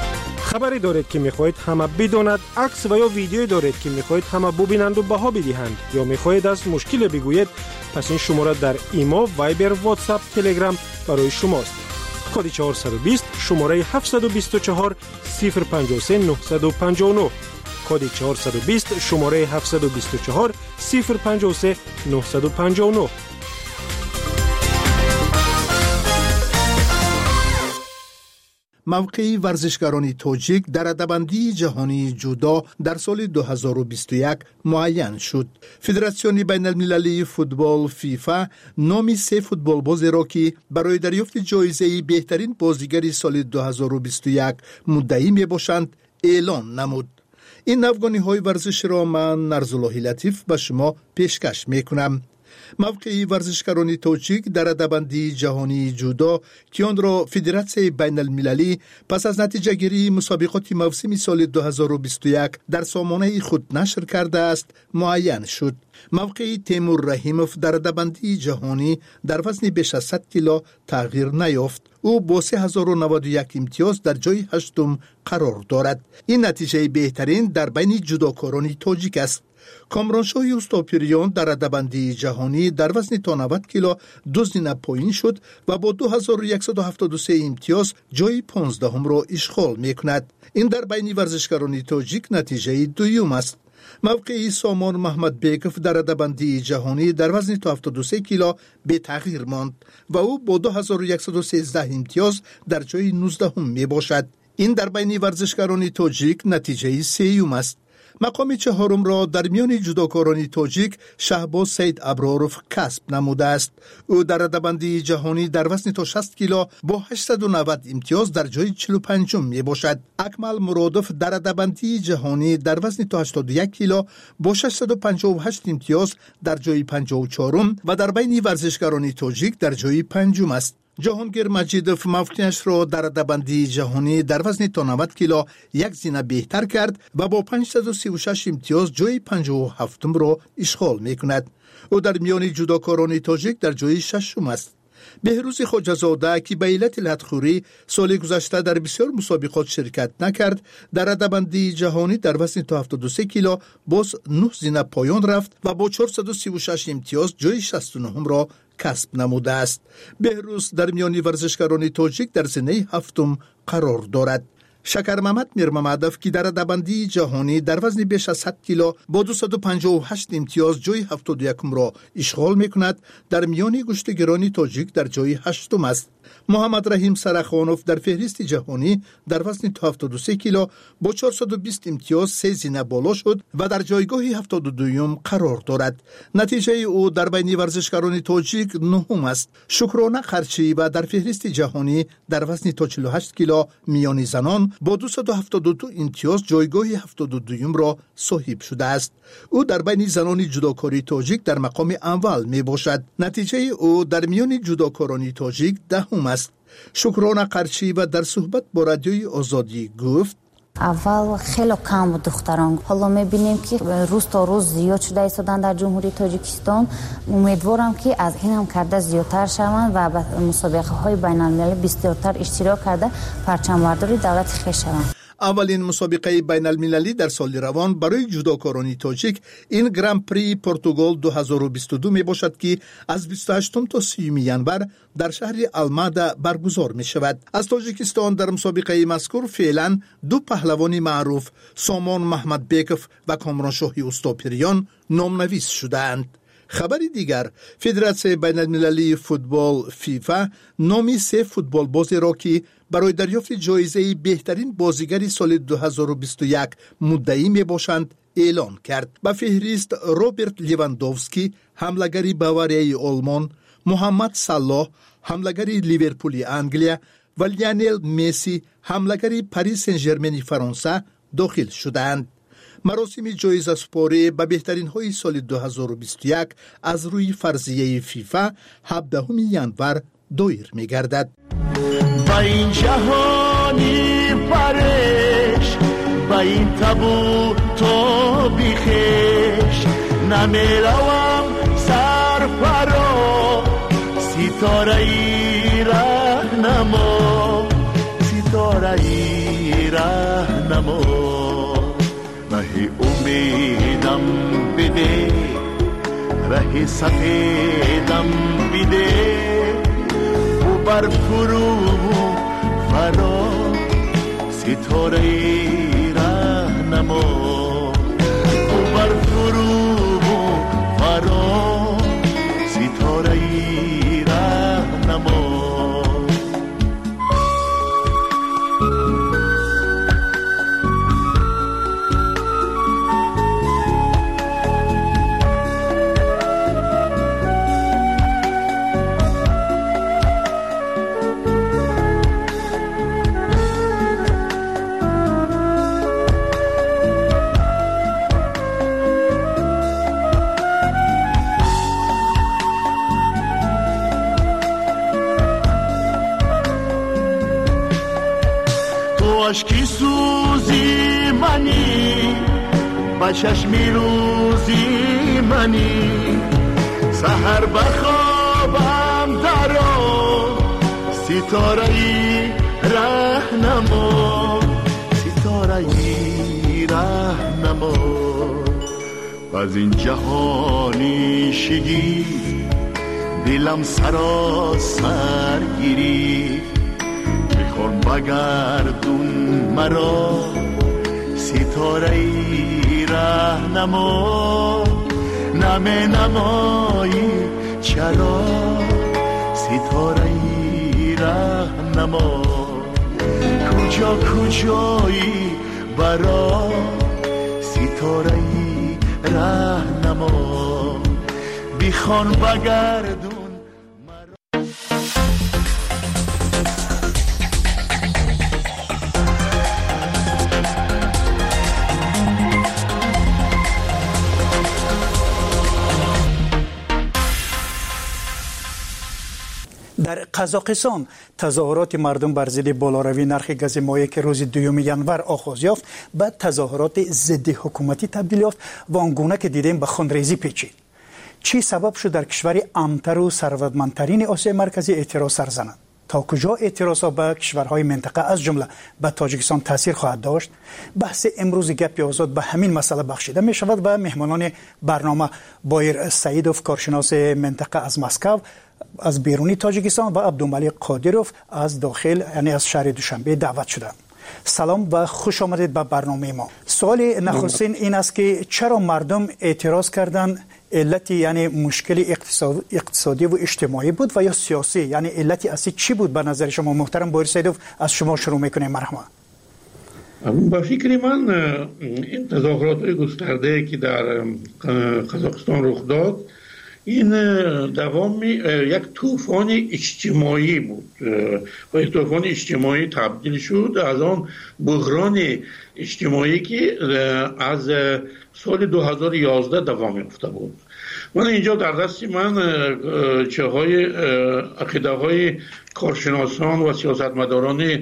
خبری دارید که میخواهید همه بداند، عکس و یا ویدیویی دارید که میخواهید همه ببینند و بها بدهند، یا میخواهید از مشکل بگویید، پس این شماره در ایما، وایبر، واتساپ، تلگرام برای شماست. کد چهارصد و بیست شماره هفتصد و بیست و چهار صفر پنجاه و سه نهصد و پنجاه و نه. کد چهارصد و بیست شماره هفتصد و بیست و چهار صفر پنجاه و سه نهصد و پنجاه و نه. موقع ورزشکاران تاجیک در رده‌بندی جهانی جودو در سال دو هزار و بیست و یک معین شد. فدراسیون بین المللی فوتبال فیفا نام سه فوتبال باز را که برای دریافت جایزه بهترین بازیگر سال دو هزار و بیست و یک مدعی می باشند اعلان نمود. این افغانی های ورزش را من نرزالله لطیف به شما پیشکش می کنم. موقع ورزشکاران تاجیک در رده‌بندی جهانی جودو که آن را فدراسیون بین المللی پس از نتیجه گیری مسابقات موسم سال دو هزار و بیست و یک در سامانه خود نشر کرده است معین شد. موقع تیمور رحیموف در رده‌بندی جهانی در وزن بیش از صد کیلو تغییر نیافت. او با سه هزار و نود و یک امتیاز در جای هشتم قرار دارد. این نتیجه بهترین در بین جودوکاران تاجیک است. کامرانشاه اوستاپیریان در رده‌بندی جهانی در وزن تا نود کیلو دو زینه پایین شد و با دو هزار و صد و هفتاد و سه امتیاز جای پانزدهم را اشغال می کند. این در بین ورزشکاران تاجیک نتیجه دوم است. موقع سامان محمد بیکف در رده‌بندی جهانی در وزن تا هفتاد و سه کیلو به تغییر ماند و او با دو هزار و صد و سیزده امتیاز در جای نوزدهم می باشد. این در بین ورزشکاران تاجیک نتیجه سوم است. مقام چهارم را در میان جودوکاران تاجیک شهباز سید ابراروف کسب نموده است. او در رده‌بندی جهانی در وزن تا شصت کیلو با هشتصد و نود امتیاز در جای چهل و پنجم می باشد. اکمل مرادوف در رده‌بندی جهانی در وزن تا هشتاد و یک کیلو با ششصد و پنجاه و هشت امتیاز در جای پنجاه و چهارم و در بین ورزشکاران تاجیک در جای پنجم است. جهانگیر مجیدوف موقعش را در رده‌بندی جهانی در وزن تا نود کیلو یک زینه بهتر کرد و با پانصد و سی و شش امتیاز جای پنجاه و هفتم را اشغال می کند. او در میان جودوکاران تاجیک در جای ششم است. بهروز خواجه‌زاده که به علت لطخوری سال گذشته در بسیار مسابقات شرکت نکرد، در رده‌بندی جهانی در وزن تا هفتاد و سه کیلو باز نه زینه پایان رفت و با چهارصد و سی و شش امتیاز جای شصت و نه را کسب نموده است. بهروز در میان ورزشکاران تاجیک در زینه هفتم قرار دارد. شکر محمد میرممدوف که در رده‌بندی جهانی در وزن بیش از صد کیلو با دویست و پنجاه و هشت امتیاز جای هفتاد و یکم را اشغال می کند، در میان گشتگیران تاجیک در جای هشتم است. محمد رحیم سرخانوف در فهرست جهانی در وزن تا هفتاد و سه کیلو با چهارصد و بیست امتیاز سه زینه بالا شد و در جایگاه هفتاد و دوم قرار دارد. نتیجه او در بین ورزشکاران تاجیک نهم است. شکرانه خرچی و در فهرست جهانی در وزن تا چهل و هشت کیلو میان زنان با دویست و هفتاد و دو امتیاز جایگاه هفتاد و دوم را صاحب شده است. او در بین زنان جودوکاری تاجیک در مقام اول می باشد. نتیجه او در میان جودوکاران تاجیک دهم است. شکرانه قرچی و در صحبت با رادیوی آزادی گفت: اول خیلی کم بود دختران، حالا میبینیم که روز تا روز زیاد شده ایستادن در جمهوری تاجیکستان. امیدوارم که از این هم کرده زیادتر شوند و به مسابقه های بین المللی بسیارتر اشتراک کرده پرچم برداری دولت خویش شوند. اولین مسابقه بین المللی در سال روان برای جودوکاران تاجیک این گران پری پرتغال دو هزار و بیست و دو می باشد که از بیست و هشتم تا سیوم ینور در شهر المادا برگزار می شود. از تاجیکستان در مسابقه مذکور فعلا دو پهلوان معروف سامان محمد بیکف و کامرانشاه اوستاپیریان نامنویس شدند. خبری دیگر، فدراسیون بین المللی فوتبال فیفا نامی سه فوتبال باز را که برای دریافت جایزه بهترین بازیگر سال دو هزار و بیست و یک مدعی می باشند اعلان کرد. به فهرست روبرت لیواندوفسکی حمله‌گر باواریای آلمان، محمد صلاح حمله‌گر لیورپول انگلیا و لیونل مسی حمله‌گر پاریس سن ژرمن فرانسه داخل شدند. مراسم جایزه سپاری به بهترین های سال دو هزار و بیست و یک از روی فرضیه فیفا هفدهم ینور دایر می گردد. با این جهانی پرش، با این تابو تو بیخش، نمی روم سر فرا، ستاره ای رهنما، ستاره ای رهنما ره امیدم بده ره سفیدم بده او بر فرو فرا ستاره رهنما او بر فرو فرا ستاره رهنما عشقی سوزی منی با چشمی روزی منی سحر بخوابم درو ستاره‌ای رهنما ستاره‌ای رهنما از این جهانی شگی دلم سراسر گیری میخوام بگردون مرا ستاره‌ای رهنما نمه نمایی چرا ستاره‌ای رهنما کجا کجایی برا ستاره‌ای رهنما بیخوان بگردون در قزاقستان تظاهرات مردم بر ضد بالاروی نرخ گاز مایع که روز دوم ژانویه آغاز یافت به تظاهرات ضد حکومتی تبدیل یافت و آنگونه که دیدیم به خونریزی پیچید. چی سبب شد در کشور امتر و ثروتمندترین آسیای مرکزی اعتراض سر زند؟ تا کجا اعتراضها به کشورهای منطقه از جمله به تاجیکستان تاثیر خواهد داشت؟ بحث امروز گپ آزاد به همین مسئله بخشیده می شود و مهمانان برنامه بایر سعیدوف کارشناس منطقه از مسکو از بیرونی تاجیکستان و عبدالملک قادروف از داخل یعنی از شهر دوشنبه دعوت شدند. سلام و خوش آمدید به برنامه ما. سوال نخستین این است که چرا مردم اعتراض کردند؟ علتی یعنی مشکل اقتصاد، اقتصادی و اجتماعی بود و یا سیاسی؟ یعنی علتی اصلی چی بود به نظر شما؟ محترم بایر سعیدوف از شما شروع میکنیم. مرحبا. با فکر من این تظاهرات گسترده که در قزاقستان رخ داد این دوام یک طوفان اجتماعی بود و این طوفان اجتماعی تبدیل شد از آن بحران اجتماعی که از سال دو هزار و یازده دوام یافته بود. من اینجا در دست من چه های عقیده های کارشناسان و سیاستمداران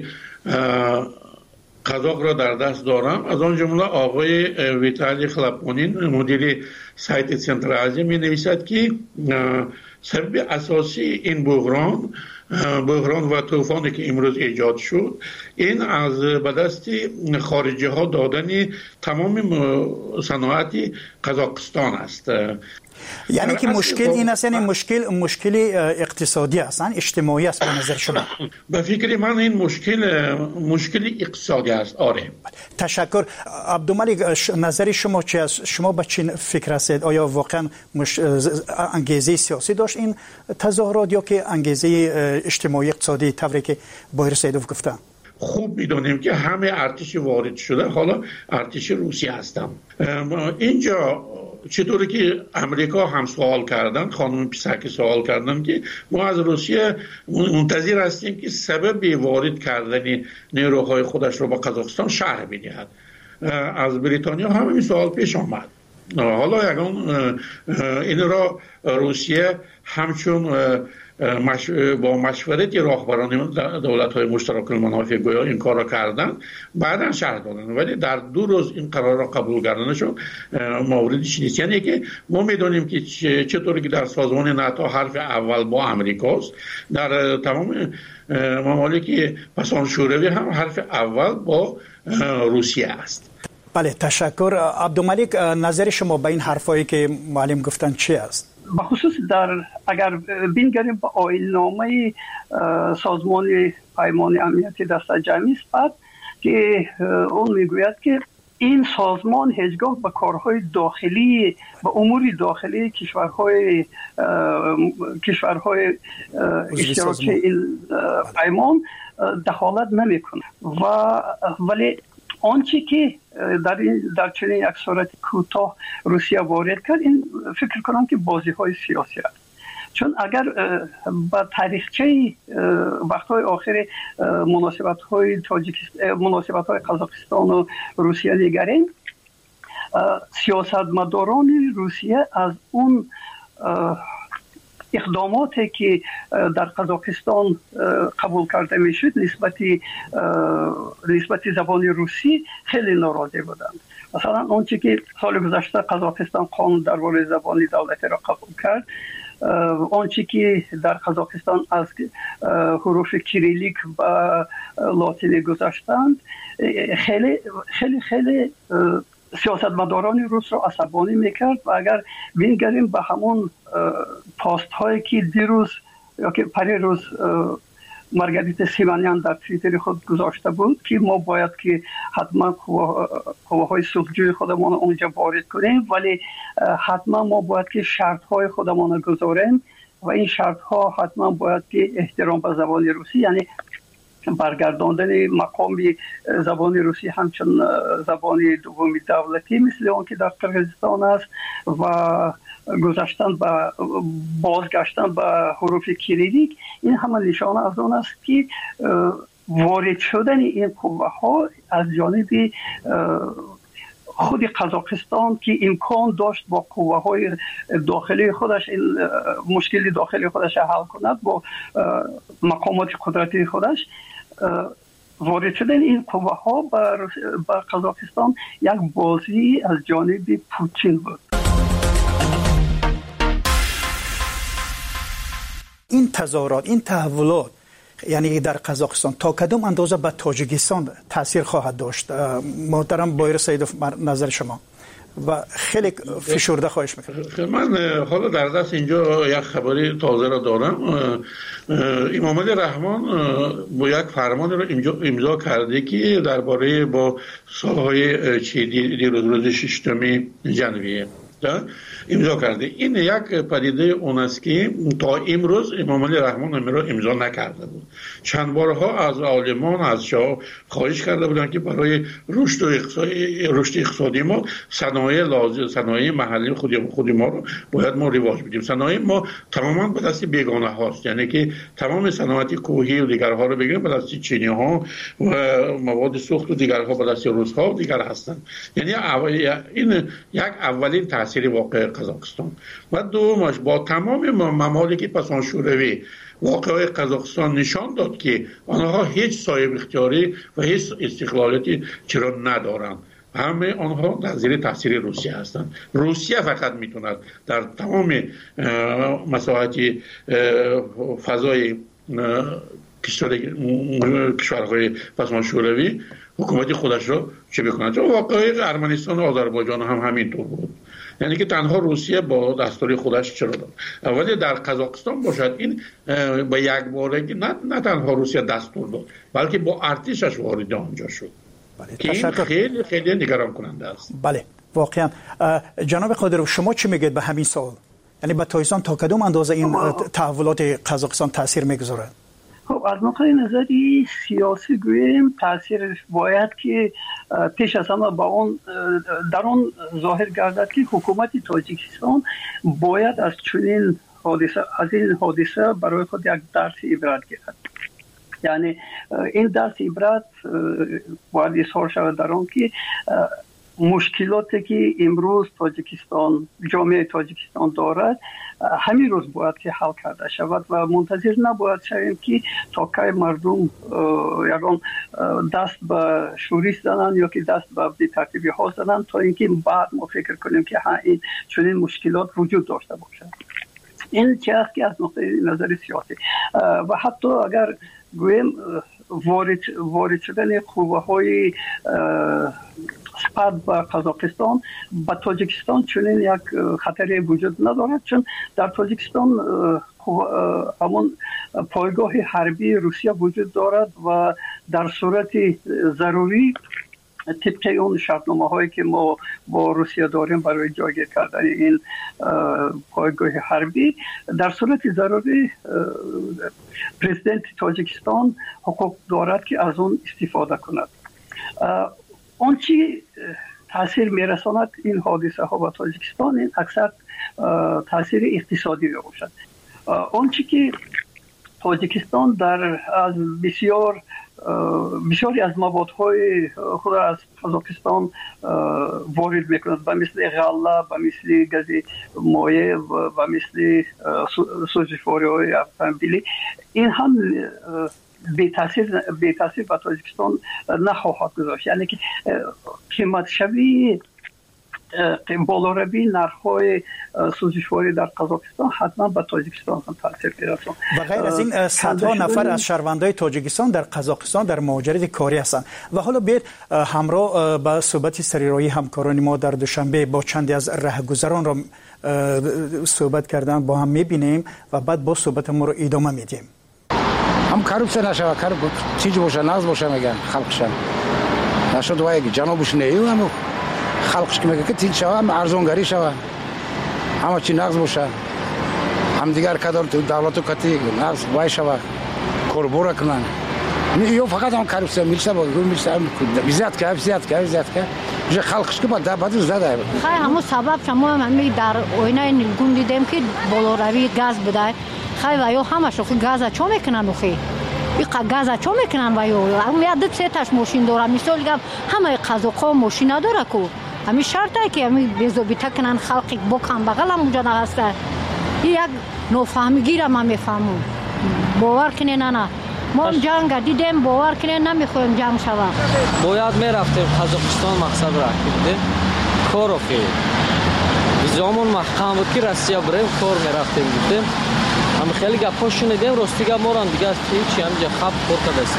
قزاق را در دست دارم. از آن جمله آقای ویتالی خلپونین مدیر سایت سنتر آزیا می نویسد که سبب اساسی این بحران بحران و طوفانی که امروز ایجاد شد این از به دست خارجی ها دادن تمام صنایع قزاقستان است. یعنی که مشکل این است، یعنی مشکل مشکل اقتصادی است، اجتماعی است به نظر شما؟ به فکر من این مشکل مشکل اقتصادی است. آره. تشکر. عبدالملک نظر شما چی است؟ شما به چی فکر هستید؟ آیا واقعا مش... انگیزه سیاسی داشت این تظاهرات یا که انگیزه اجتماعی اقتصادی طوری که بایر سعیدوف گفته؟ خوب میدونیم که همه ارتش وارد شده، حالا ارتش روسیه هستم. اینجا چطوری که امریکا هم سوال کردن، خانم پیسکی سوال کردن که ما از روسیه منتظر هستیم که سبب وارد کردن نیروهای خودش رو به قزاقستان شرح بدهد. از بریتانیا هم این سوال پیش آمد. حالا یکان این را روسیه همچون مش... با مشورت راهبران دولت‌های مشترک المنافع گویا این کار را کردن، بعدا شرح دادن، ولی در دو روز این قرار را قبول کردنشون موردش نیست. یعنی که ما میدونیم که چطوری که در سازمان ناتو حرف اول با امریکاست، در تمام ممالک پسان شوروی هم حرف اول با روسیه است. بله، تشکر. عبدالملک، نظر شما به این حرفایی که معلم گفتن چی است؟ بخصوص در اگر بینگریم با آیین‌نامه سازمان پیمان امنیتی دست جمعی است، بعد که اون میگوید که این سازمان هیچگاه به کارهای داخلی به امور داخلی کشورهای کشورهای اشتراکی این پیمان دخالت نمیکنه و ولی آنچه که در این در چنین یک صورت کوتاه روسیه وارد کرد، این فکر کنم که بازی های سیاسی است. چون اگر با تاریخچه وقت‌های آخر مناسبت‌های تاجیکستان، مناسبت‌های قزاقستان و روسیه نگریم، سیاستمداران روسیه از اون اقداماتی که در قزاقستان قبول کرده میشد نسبتی نسبتی زبان روسی خیلی ناراضی بودند. مثلا آنچه که سال گذشته قزاقستان قانون درباره زبان دولتی را قبول کرد، آنچه که در قزاقستان از حروف کریلیک و لاتینی گذاشتند، خیلی خیلی خیلی سیاستمداران روس را عصبانی میکرد و اگر بینگریم به همون پاست هایی که دیروز یا که پری روز مارگریت سیمانیان در توییتر خود گذاشته بود که ما باید که حتما قواهای صلحجوی خودمان اونجا وارد کنیم، ولی حتما ما باید که شرط های خودمان گذاریم و این شرط ها حتما باید که احترام به زبان روسی، یعنی برگرداندن مقام زبان روسی همچون زبان دومی دولتی مثل اون که در قرقیزستان است و گذاشتن به بازگشتن به حروف کریلیک، این همه نشانه از آن است که وارد شدن این قوه ها از جانب خود قزاقستان که امکان داشت با قوه های داخلی خودش این مشکل داخلی خودش حل کند، با مقامات قدرتی خودش وارد شدن این قوه ها به قزاقستان یک بازی از جانب پوتین بود. این تظاهرات، این تحولات یعنی در قزاقستان تا کدام اندازه به تاجیکستان تاثیر خواهد داشت؟ محترم بایر سیدوف، نظر شما و خیلی فشرده خواهش میکنم. من حالا در دست اینجا یک خبری تازه را دارم. امام علی رحمان با یک فرمان را امضا کرده که درباره با سالهای چی دیروز روز ششم ژانویه امضا کرده. این یک پدیده اون است که تا امروز امام علی رحمان امرو امضا نکرده بود. چند بارها از عالمان از شاه خواهش کرده بودند که برای رشد و اقتصادی رشد اقتصادی ما صنایع لازم صنایع محلی خود خود ما رو باید ما رواج بدیم. صنایع ما تماما به دست بیگانه هاست، یعنی که تمام صنایع کوهی و دیگرها رو بگیریم به دست چینی ها و مواد سوخت و دیگرها به دست روس ها و دیگر هستند. یعنی این یک اولین تاثیر واقع قزاقستان و دومش با تمام ممالک پسان شوروی واقعه قزاقستان نشان داد که آنها هیچ صاحب اختیاری و هیچ استقلالیتی چرا ندارند. همه آنها در زیر تاثیر روسیه هستند. روسیه فقط میتوند در تمام مساحت فضای کشورهای پسان شوروی حکومت خودش را چه بکند. واقعه ارمنستان و آذربایجان هم همینطور بود، یعنی که تنها روسیه با دستور خودش چرا داد. ولی در قزاقستان باشد این با یک بارگی نه, نه تنها روسیه دستور داد بلکه با ارتشش وارد آنجا شد. بله، که این خیلی خیلی نگران کننده است. بله واقعا. جناب قادرو شما چی میگید به همین سوال؟ یعنی به تایستان تا کدام اندازه این تحولات قزاقستان تاثیر میگذارد؟ خب از نقطه نظری سیاسی گوییم تاثیر باید که پیش از همه با اون در اون ظاهر گردد که حکومت تاجیکستان باید از چنین حادثه از این حادثه برای خود یک درس عبرت گیرد. یعنی این درس عبرت باید اظهار شود در آن که مشکلاتی که امروز تاجیکستان جامعه تاجیکستان دارد همین روز باید که حل کرده شود و منتظر نباید شویم که تا که مردم یکان دست به شورش زنن یا که دست به بی‌ترتیبی ها زنن تا اینکه بعد ما فکر کنیم که ها این چنین مشکلات وجود داشته باشد. این چه است که از نقطه نظر سیاسی و حتی اگر گویم وارد وارد شدن قوه‌های سپاه به قزاقستان به تاجیکستان چنین یک خطری وجود ندارد، چون در تاجیکستان همون پایگاه حربی روسیه وجود دارد و در صورت ضروری طبق اون شرطنامه هایی که ما با روسیه داریم برای جایگیر کردن این پایگاه حربی، در صورت ضروری پرزیدنت تاجیکستان حقوق دارد که از اون استفاده کند. آنچه تاثیر میرساند این حادثه ها به تاجیکستان این اکثر تاثیر اقتصادی باشد. آنچه که تاجیکستان در از بسیار بسیاری از موادهای خود از قزاقستان وارد میکند، به مثل غله، به مثل گاز مایع و به مثل سوزشواری های اتومبیلی، این هم بی تاثیر بی تاثیر به تاجیکستان نخواهد گذاشت. یعنی که قیمت شوی بالا روی نرخ‌های سوزشواری در قزاقستان حتما به تاجیکستان هم تاثیر می‌رساند. و غیر از این صدها نفر از شهروندان تاجیکستان در قزاقستان در مهاجرت کاری هستند و حالا بیر همراه با صحبت سریرایی همکاران ما در دوشنبه با چندی از راهگذران را صحبت کردن با هم می‌بینیم و بعد با صحبت ما رو ادامه میدیم. هم کارپسه نشوه، کارپ چیزی باشه، ناز باشه میگن خلقشان نشد وای که جنابش نیو هم خلقش که میگه که تیل شوه هم ارزونگری شوه همه چی ناز باشه هم دیگر کدار تو دولت و کتی ناز وای شوه کوربورا کنن میگه فقط هم کارپسه میشه با میشه زیاد که زیاد که زیاد که میشه خلقش که بعد بعد زده خیلی همون سبب شما هم در آینه نیلگون دیدیم که بالاروی گاز بده خیلی و یا همش خو گاز چه میکنن خیلی این گاز چه میکنن و یا هم یاد سه تاش ماشین داره مثال میگم همه قزاق‌ها ماشین نداره کو همین شرطه که همین بزوبیتا کنن خلقی بکن بغل هم اونجا هست. این یک نفهمیگی را ما میفهمم باور کنین نه ما جنگ دیدیم باور کنین نمیخوایم جنگ شود. باید میرفتیم قزاقستان مقصد را کردیم کارو که زمان محکم بود که روسیه بریم کار میرفتیم دیدیم هم خیلی گپا شنیدیم راستی گپ ما را دیگه چی همینجا خب کار کردیم.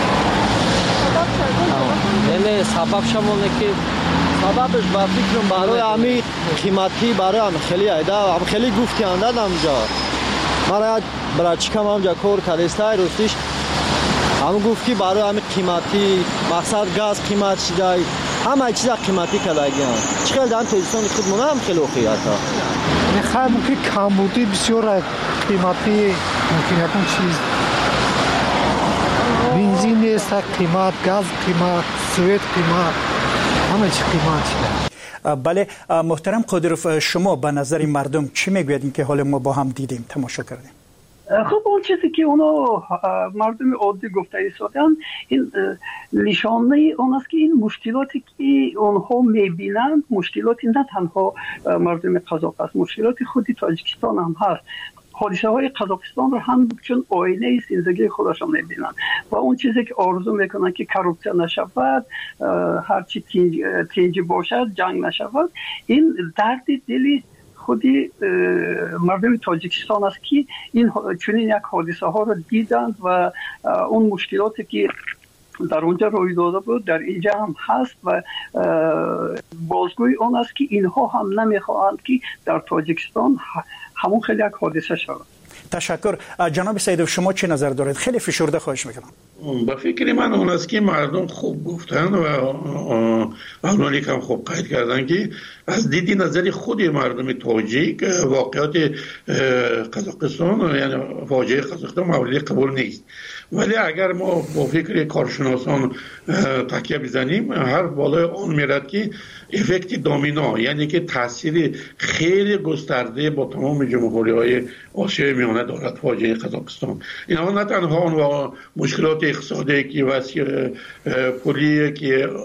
یعنی سبب شمونه که سببش با فکرم برای همین قیمتی برای هم خیلی ایده هم خیلی گفتی انداد همجا مرا برای چکم همجا کار کردستای رستیش هم گفتی برای همین قیمتی مقصد گاز قیمت شده همه چیز قیمتی کردگی هم چقدر در تاجیکستان خود مونه هم خیلی خوبی هستا میخواه ممکن کمبودی بسیار قیمتی ممکن یکم چیز بنزین نیست قیمت گاز قیمت سویت قیمت همه چی قیمت شده. بله محترم قادروف شما به نظر مردم چی میگوید این که حال ما با هم دیدیم تماشا کردیم؟ خب اون چیزی که اونا مردم عادی گفته ایستادن این نشانه اون است که این مشکلاتی که اونها میبینند مشکلاتی نه تنها مردم قزاق است مشکلات خودی تاجیکستان هم هست. حادثه های قزاقستان رو هم چون آینه زندگی خودشان میبینن و اون چیزی که آرزو میکنن که کروپسیون نشود هرچی تنجی باشد جنگ نشود این درد دلی خودی مردم تاجیکستان است که این چنین یک حادثه ها رو دیدند و اون مشکلاتی که در اونجا روی داده بود در اینجا هم هست و بازگوی اون است که اینها هم نمیخواهند که در تاجیکستان همون خیلی یک حادثه شود. تشکر. جناب سیدوف شما چه نظر دارید؟ خیلی فشرده خواهش میکنم. با فکر من اون است که مردم خوب گفتن و اونانی که هم خوب قید کردن که از دیدی نظر خود مردم تاجیک واقعات قزاقستان یعنی فاجعه قزاقستان مورد قبول نیست، ولی اگر ما با فکر کارشناسان تکیه بزنیم هر بالای آن میرد که افکت دامینا یعنی که تاثیر خیلی گسترده با تمام جمهوری های آسیای میانه دارد فاجعه قزاقستان. اینها نه تنها و مشکلات اقتصادی که وسیع پولی که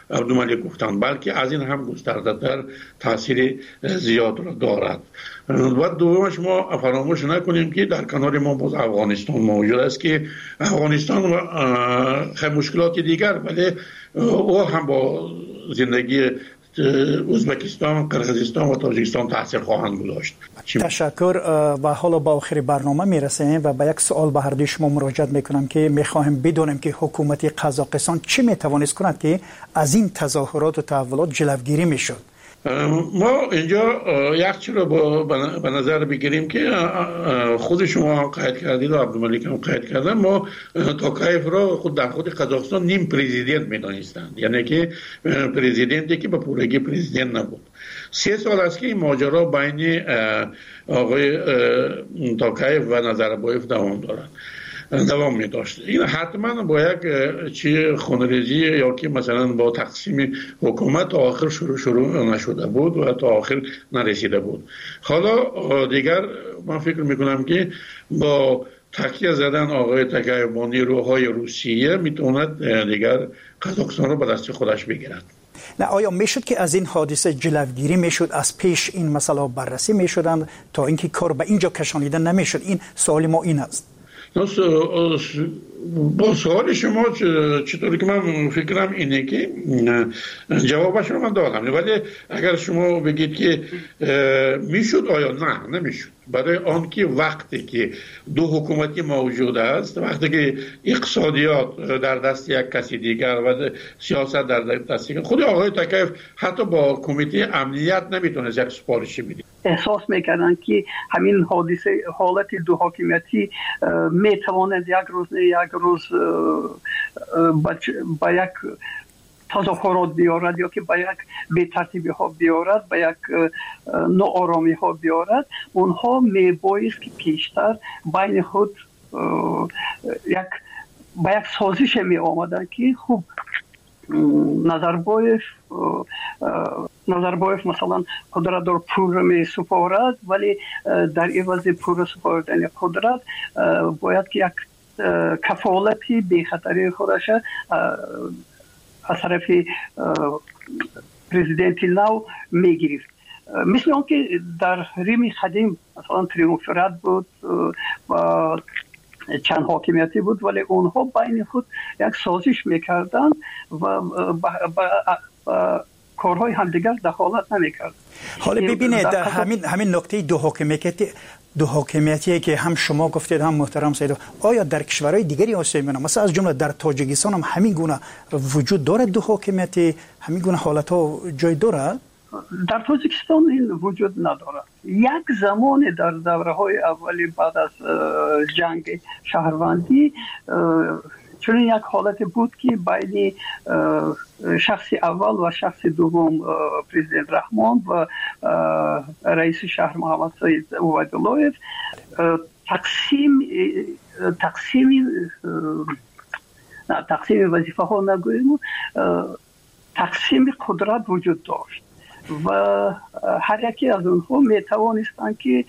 عبدالملک گفتند، بلکه از این هم گسترده‌تر تاثیر زیاد را دارد. و دومش ما فراموش نکنیم که در کنار ما باز افغانستان موجود است که افغانستان خیلی مشکلات دیگر، ولی او هم با زندگی ازبکستان، قرقیزستان و تاجیکستان تاثیر خواهند گذاشت. تشکر. و حالا با آخر برنامه میرسیم و به یک سوال به هر دوی شما مراجعه میکنم که میخواهیم بدونیم که حکومت قزاقستان چه میتوانست کند که از این تظاهرات و تحولات جلوگیری میشد. ما اینجا یک چیز رو به نظر بگیریم که خود شما قید کردید و عبدالملک هم قید کردن، ما توکایف را خود در خود قزاقستان نیم پرزیدنت میدانستند، یعنی که پرزیدنتی که به پورگی پرزیدنت نبود. سه سال است که این ماجرا بین آقای توکایف و نظربایف دوام دارد دوام می داشت. این حتما با یک چی خونریزی یا که مثلا با تقسیم حکومت تا آخر شروع شروع نشده بود و تا آخر نرسیده بود. حالا دیگر من فکر میکنم که با تکیه زدن آقای توکایف با نیروهای روسیه میتواند دیگر قزاقستان رو به دست خودش بگیرد. نه آیا میشد که از این حادثه جلوگیری میشد، از پیش این مسئله بررسی میشدند تا اینکه کار به اینجا کشانیده نمیشد؟ این سوال ما این است. با سوال شما چطوری که من فکرم اینه که جوابش رو من دادم، ولی اگر شما بگید که میشد، آیا نه نمیشد؟ برای آن که وقتی که دو حکومتی موجود است، وقتی که اقتصادیات در دست یک کسی دیگر و سیاست در دست دیگر، خود آقای توکایف حتی با کمیته امنیت نمیتونست یک سفارشی بده. احساس میکردن که همین حادثه حالت دو حاکمیتی میتواند یک روز نه یک روز با یک تظاهرات بیارد یا که با یک بی‌ترتیبی ها بیارد، با یک ناآرامی ها بیارد. اونها میبایست که پیشتر بین خود یک با یک سازش می آمدن که خوب نظربایف نظربایف مثلا قدرت در پور می سپارد، ولی در عوض پور سپاردن قدرت باید که یک کفالتی بی خطری خودش از طرف پرزیدنت نو میگیرید. مثل اون که در ریم قدیم مثلا تریومفرات بود و چند حاکمیتی بود، ولی اونها بین خود یک سازش میکردن و با کارهای همدیگر دخالت نمیکرد. حالا ببینید همین همین نکته دو حاکمیتی دو حاکمیتی که هم شما گفتید هم محترم سید، آیا در کشورهای دیگری آسیا میانه مثلا از جمله در تاجیکستان هم همین گونه وجود دارد؟ دو حاکمیتی همین گونه حالت ها جای دارد؟ در تاجیکستان این وجود ندارد. یک زمان در دوره های اولی بعد از جنگ شهروندی چون یک حالت بود که بین شخص اول و شخص دوم پرزیدنت رحمان و رئیس شهر محمد سید عبیداللهیف تقسیم تقسیم نه تقسیم وظیفه ها نگوییم، تقسیم قدرت وجود داشت و هر یکی از اونها می توانستند که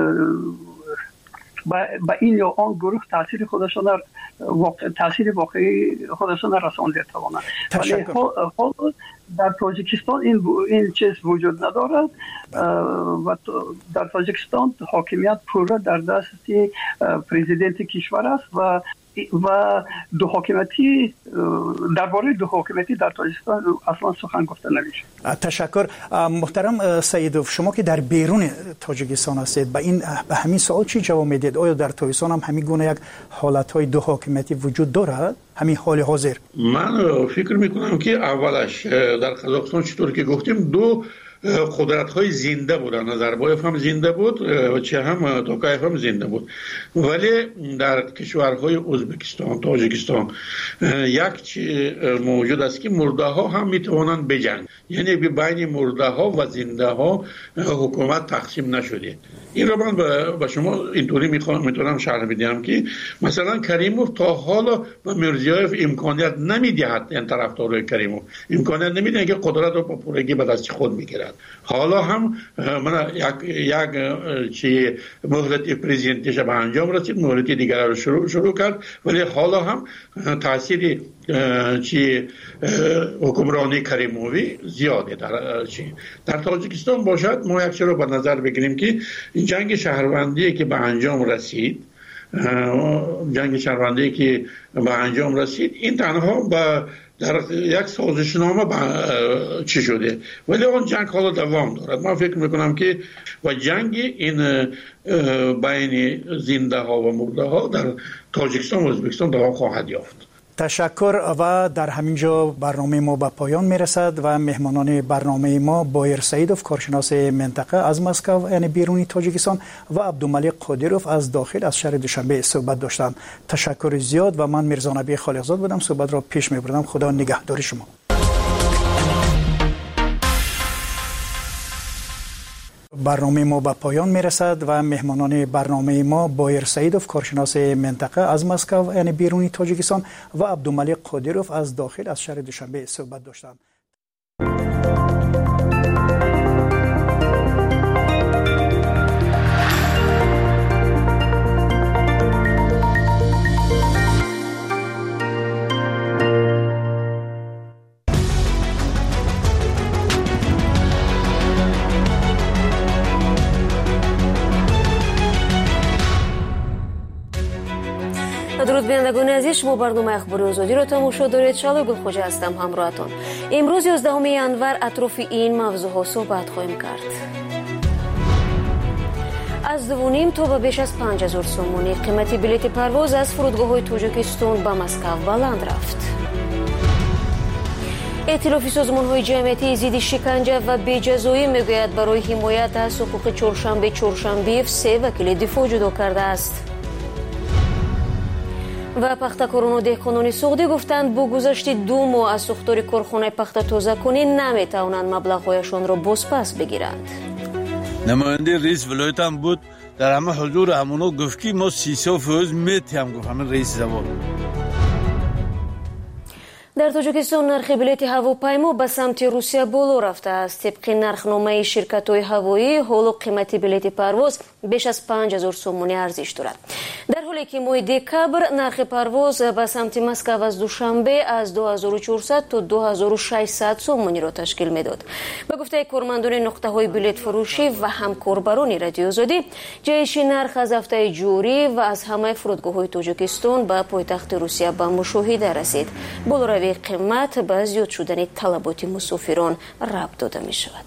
با این یا آن گروه تاثیر خودشان واقع تاثیر واقعی خودشان رسانده توانند. ولی حال در تاجیکستان این این چیز وجود ندارد و در تاجیکستان حاکمیت پورا در دست پرزیدنت کشور است و و دو حاکمیتی درباره دو حاکمیتی در تاجیکستان اصلا سخن گفته نمیشه. تشکر. محترم سیدوف، شما که در بیرون تاجیکستان هستید به این به همین سوال چی جواب میدید؟ آیا در تاجیکستان هم همین گونه یک حالت‌های دو حاکمیتی وجود دارد همین حال حاضر؟ من فکر میکنم که اولش در قزاقستان چطور که گفتیم دو قدرت های زنده بودن، نظربایف هم زنده بود و چه هم توکایف هم زنده بود، ولی در کشورهای ازبکستان، تاجیکستان یک چی موجود است که مرده ها هم میتوانند بجنگ، یعنی بین مرده ها و زنده ها حکومت تقسیم نشده. این رو من به شما اینطوری میخوام میتونم شرح بدم که مثلا کریموف تا حالا به میرزیایف امکانیت نمیدهد، این طرفدارای کریموف امکانیت نمیدهند که قدرت رو با پورگی به دست خود بگیرد. دارد. حالا هم من یک یک چی مهلت پرزیدنتش به انجام رسید، مهلت دیگر رو شروع شروع کرد، ولی حالا هم تاثیر چی حکمرانی کریمووی زیاده در چی در تاجیکستان باشد. ما یک رو به نظر بگیریم که جنگ شهروندی که به انجام رسید جنگ شهروندی که به انجام رسید این تنها به در یک سازشنامه چی شده، ولی اون جنگ حالا دوام دارد. من فکر میکنم که و جنگ این بین زنده ها و مرده ها در تاجیکستان و ازبکستان دوام خواهد یافت. تشکر. و در همین جا برنامه ما به پایان میرسد و مهمانان برنامه ما بایر سعیدوف کارشناس منطقه از مسکو یعنی بیرونی تاجیکستان و عبدالملک قادروف از داخل از شهر دوشنبه صحبت داشتند. تشکر زیاد و من میرزا نبی خالقزاد بودم، صحبت را پیش میبردم. خدا نگهدار شما. برنامه ما به پایان میرسد و مهمانان برنامه ما بایر سعیدوف کارشناس منطقه از مسکو یعنی بیرونی تاجیکستان و عبدالملک قادروف از داخل از شهر دوشنبه صحبت داشتند. درود بینندگان عزیز، شما برنامه اخبار آزادی را تماشا دارید. شالو گلخوجه هستم همراهتان. امروز یازدهم ینور اطراف این موضوعات صحبت خواهیم کرد. از دو نیم تا به بیش از پنج هزار سومونی قیمت بلیط پرواز از فرودگاه‌های تاجیکستان به مسکو بلند رفت. ائتلاف سازمان‌های جمعیتی ضد شکنجه و بی‌جزایی میگوید برای حمایت از حقوق چهارشنبه چهارشنبه سه وکیل دفاع جدا کرده است. و پختکاران و دهقانان سعودی گفتند با گذشت دو ماه از ساختار کارخانه پخت تازه کنی نمیتوانند مبلغ‌هایشان را بازپس بگیرند. نماینده رئیس ولایت هم بود، در همه حضور همونو گفت که ما سی فوز میتیم گفت همین رئیس زبان. در تاجیکستان نرخ بلیط هواپیما به سمت روسیه بالا رفته است. طبق نرخنامه شرکت‌های هوایی حالا قیمت بلیط پرواز بیش از پنج هزار سومونی ارزش دارد، در حالی که ماه دکبر نرخ پرواز به سمت مسکو از دوشنبه از دو هزار و چهارصد تا دو هزار و ششصد سومونی را تشکیل میداد. به گفته کارمندان نقطه‌های بلیط فروشی و همکاربران رادیو آزادی، جهش نرخ از هفته جوری و از همه فرودگاه‌های تاجیکستان به پایتخت روسیه به مشاهده رسید. بالاروی قیمت به زیاد شدن طلبات مسافران ربط داده می شود.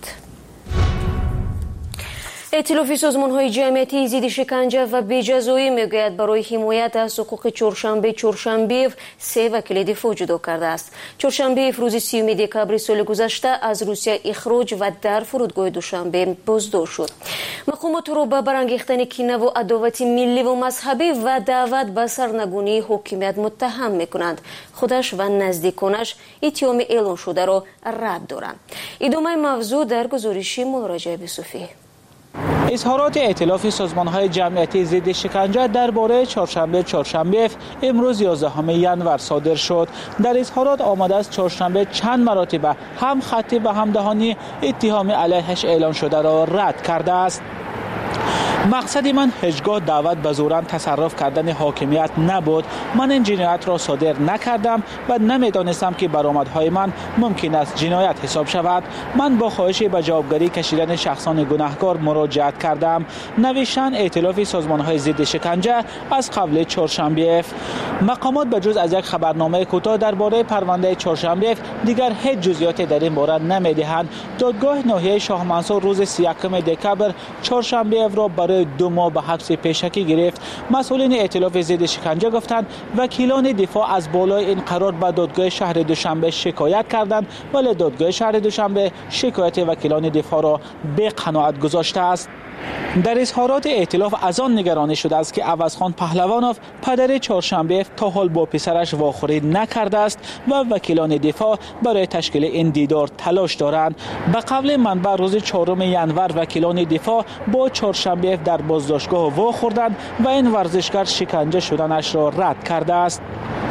ائتلاف سازمان‌های جمعیتی ضد شکنجه و بی‌جزایی میگوید برای حمایت از حقوق چهارشنبه چهارشنبه سه وکیل دفاع جدا کرده است. چهارشنبه روز سیوم دکبر سال گذشته از روسیه اخراج و در فرودگاه دوشنبه بازداشت شد. مقامات را به برانگیختن کینه و عداوت ملی و مذهبی و دعوت به سرنگونی حاکمیت متهم میکنند. خودش و نزدیکانش اتهام اعلان شده را رد دارند. ادامه موضوع در گزارش مراجعه بسوفی. اظهارات ائتلاف سازمان‌های جمعیتی ضد شکنجه درباره چهارشنبه چهارشنبه امروز یازدهم ینور صادر شد. در اظهارات آمده است چهارشنبه چند مراتب هم خطی و هم دهانی اتهام علیهش اعلان شده را رد کرده است. مقصد من هیچگاه دعوت به زورن تصرف کردن حاکمیت نبود. من این جنایت را صادر نکردم و نمیدانستم که برآمدهای من ممکن است جنایت حساب شود. من با خواهش به جوابگری کشیدن شخصان گناهکار مراجعت کردم. نوشتن ائتلاف سازمان‌های ضد شکنجه از قبل چهارشنبه. مقامات به جز از یک خبرنامه کوتاه درباره پرونده چهارشنبه دیگر هیچ جزئیاتی در این باره نمیدهند. دادگاه ناحیه شاه منصور روز سی و یکم دکبر چهارشنبه را برای دو ماه به حبس پیشکی گرفت. مسئولین ائتلاف ضد شکنجه گفتند وکیلان دفاع از بالای این قرار به دادگاه شهر دوشنبه شکایت کردند، ولی دادگاه شهر دوشنبه شکایت وکیلان دفاع را به قناعت گذاشته است. در اظهارات ائتلاف از آن نگرانی شده است که عوضخان پهلوانوف پدر چهارشنبه تا حال با پسرش واخوری نکرده است و وکیلان دفاع برای تشکیل این دیدار تلاش دارند. به قول منبع روز چهارم ینور وکیلان دفاع با چهارشنبه در بازداشتگاه واخوردند و این ورزشکار شکنجه شدنش را رد کرده است.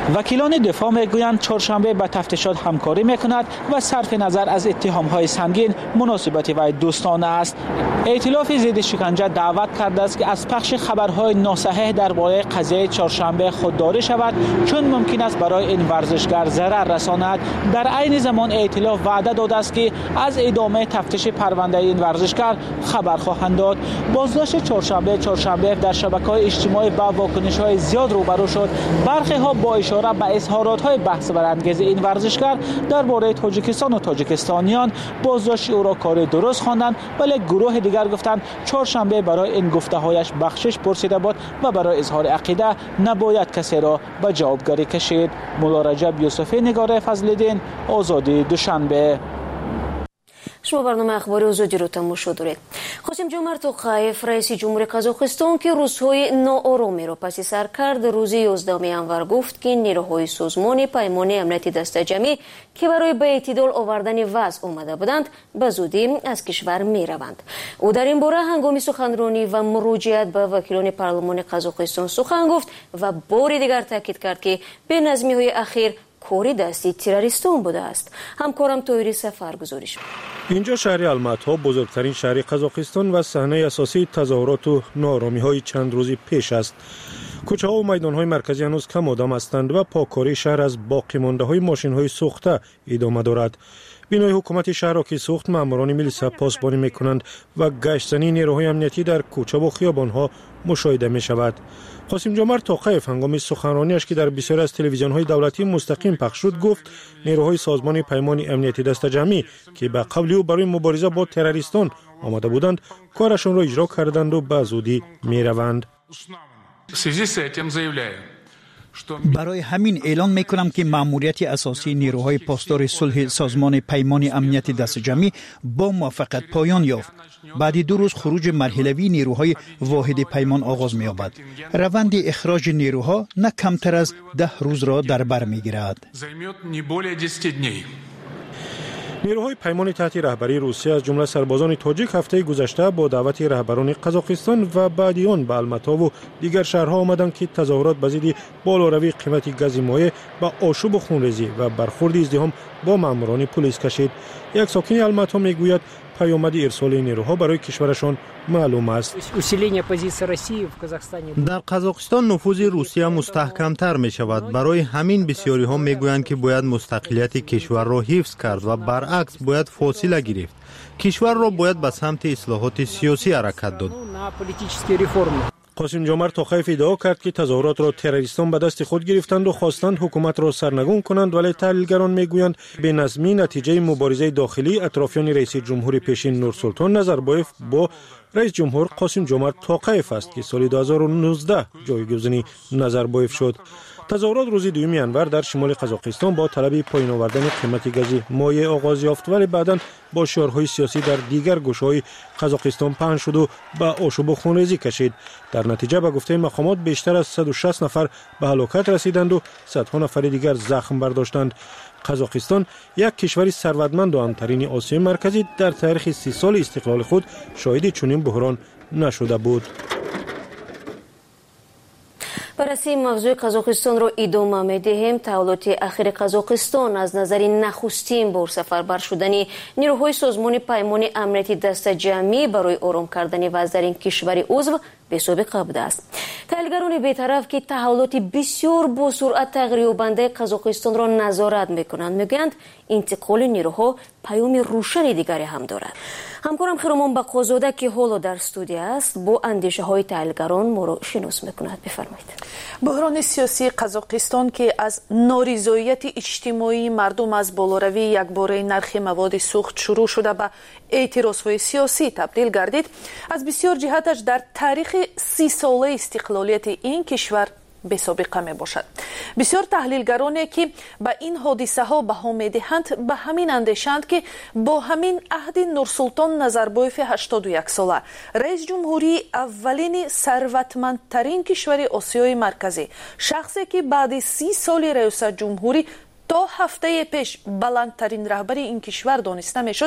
وکیلان دفاع میگویند چهارشنبه با تفتیشات همکاری میکند و صرف نظر از اتهام‌های سنگین مناسبت وی دوستانه است. ائتلاف ضد شکنجه دعوت کرده است که از پخش خبرهای ناصحیح درباره قضیه چهارشنبه خودداری شود، چون ممکن است برای این ورزشگر ضرر رساند. در عین زمان ائتلاف وعده داده است که از ادامه تفتیش پرونده این ورزشگر خبر خواهند داد. بازداشت چهارشنبه چهارشنبه در شبکه‌های اجتماعی با واکنش‌های زیاد روبرو شد. برخی ها با اشاره به اظهارات‌های بحث برانگیز این ورزشگر درباره تاجیکستان و تاجیکستانیان بازداشت او را کار درست خواندند، ولی گروه دیگر گفتند چهارشنبه برای این گفته‌هایش بخشش پرسیده بود و برای اظهار عقیده نباید کسی را به جوابگری کشید. مولا رجب یوسفی، نگار فضل‌الدین، آزادی، دوشنبه. شما برنامه اخباری آزادی رو تماشا دارید. قاسم جمعت توقیف رئیس جمهوری قزاقستان که روزهای ناآرامی را پس سر کرد، روز یازدهم ینور گفت که نیروهای سازمان پیمان امنیتی دست جمعی که برای به اعتدال آوردن وضع آمده بودند به زودی از کشور می روند. او در این باره هنگام سخنرانی و مراجعت به وکیلان پارلمان قزاقستان سخن گفت و بار دیگر تاکید کرد که به نظمی های اخیر کاری دستی تروریستان بوده است. همکارم تویری سفر گزارش. اینجا شهر الماتا بزرگترین شهر قزاقستان و صحنه اساسی تظاهرات و ناآرامی‌های چند روزی پیش است. کوچه‌ها و میدان‌های مرکزی هنوز کم آدم هستند و پاککاری شهر از باقی مانده‌های ماشین‌های سوخته ادامه دارد. بینای حکومت شهر را که سوخت، ماموران میلیسا پاسبانی می‌کنند و گشتنی نیروهای امنیتی در کوچه و خیابان‌ها مشاهده می‌شود. قاسم جمعت توقیف هنگام سخنرانیش که در بسیاری از تلویزیون‌های دولتی مستقیم پخش شد گفت نیروهای سازمان پیمان امنیتی دست جمعی که به قبل او برای مبارزه با تروریستان آمده بودند کارشان را اجرا کردند و به زودی می‌روند. برای همین اعلان میکنم که مأموریت اساسی نیروهای پاسدار صلح سازمان پیمان امنیتی دست جمعی با موفقیت پایان یافت. بعد دو روز خروج مرحله‌ای نیروهای واحد پیمان آغاز می‌یابد. روند اخراج نیروها نه کمتر از ده روز را در بر می‌گیرد. نیروهای پیمان تحت رهبری روسیه از جمله سربازان تاجیک هفته گذشته با دعوت رهبران قزاقستان و بعد آن به الماتا و دیگر شهرها آمدند که تظاهرات به ضد بالاروی قیمت گاز مایع با آشوب و خونریزی و برخورد ازدحام با ماموران پلیس کشید. یک ساکن الماتا میگوید پیامد ارسال نیروها برای کشورشان معلوم است. در قزاقستان نفوذ روسیه مستحکمتر می شود. برای همین بسیاری ها می گویند که باید مستقلیت کشور را حفظ کرد و برعکس باید فاصله گرفت. کشور را باید به سمت اصلاحات سیاسی حرکت داد. قاسم جمعت توقیف ادعا کرد که تظاهرات را تروریستان به دست خود گرفتند و خواستند حکومت را سرنگون کنند، ولی تحلیلگران میگویند به نظمی نتیجه مبارزه داخلی اطرافیان رئیس جمهور پیشین نورسلطان نظربایف با رئیس جمهور قاسم جمعت توقیف است که سال دو هزار و نوزده جایگزین نظربایف شد. تظاهرات روز دوم ینور در شمال قزاقستان با طلب پایین آوردن قیمت گاز مایع آغاز یافت، ولی بعداً با شعارهای سیاسی در دیگر گوشه‌های قزاقستان پهن شد و به آشوب و خونریزی کشید. در نتیجه به گفته مقامات بیشتر از صد و شصت نفر به هلاکت رسیدند و صدها نفر دیگر زخم برداشتند. قزاقستان یک کشور ثروتمند و امترین آسیای مرکزی در تاریخ سی سال استقلال خود شاهد چنین بحران نشده بود. بررسی موضوع قزاقستان را ادامه می‌دهیم. تحولات اخیر قزاقستان از نظر نخستین بار سفربر شدن نیروهای سازمان پیمان امنیتی دست جمعی برای آرام کردن وضع در این کشور عضو به سابقه بوده است. تحلیلگران بی‌طرف که تحولات بسیار با سرعت تغییر یابنده قزاقستان را نظارت می‌کنند می‌گویند انتقال نیروها پیام روشن دیگری هم دارد. همکارم خیرمان بقازاده که حالا در استودیو است با اندیشه های تحلیلگران ما را شناس می‌کند. بفرمایید. بحران سیاسی قزاقستان که از نارضایت اجتماعی مردم از بالاروی یکباره نرخ مواد سوخت شروع شده به اعتراض‌های سیاسی تبدیل گردید، از بسیار جهتش در تاریخ سی ساله استقلالیت این کشور به سابقه می باشد. بسیار تحلیلگرانی که به این حادثه ها بها می دهند به همین اندیشند که با همین عهد نورسلطان نظربایف هشتاد و یک ساله رئیس جمهوری اولین ثروتمندترین کشور آسیای مرکزی، شخصی که بعد سی سال ریاست جمهوری تا هفته پیش بلندترین رهبر این کشور دانسته می شد،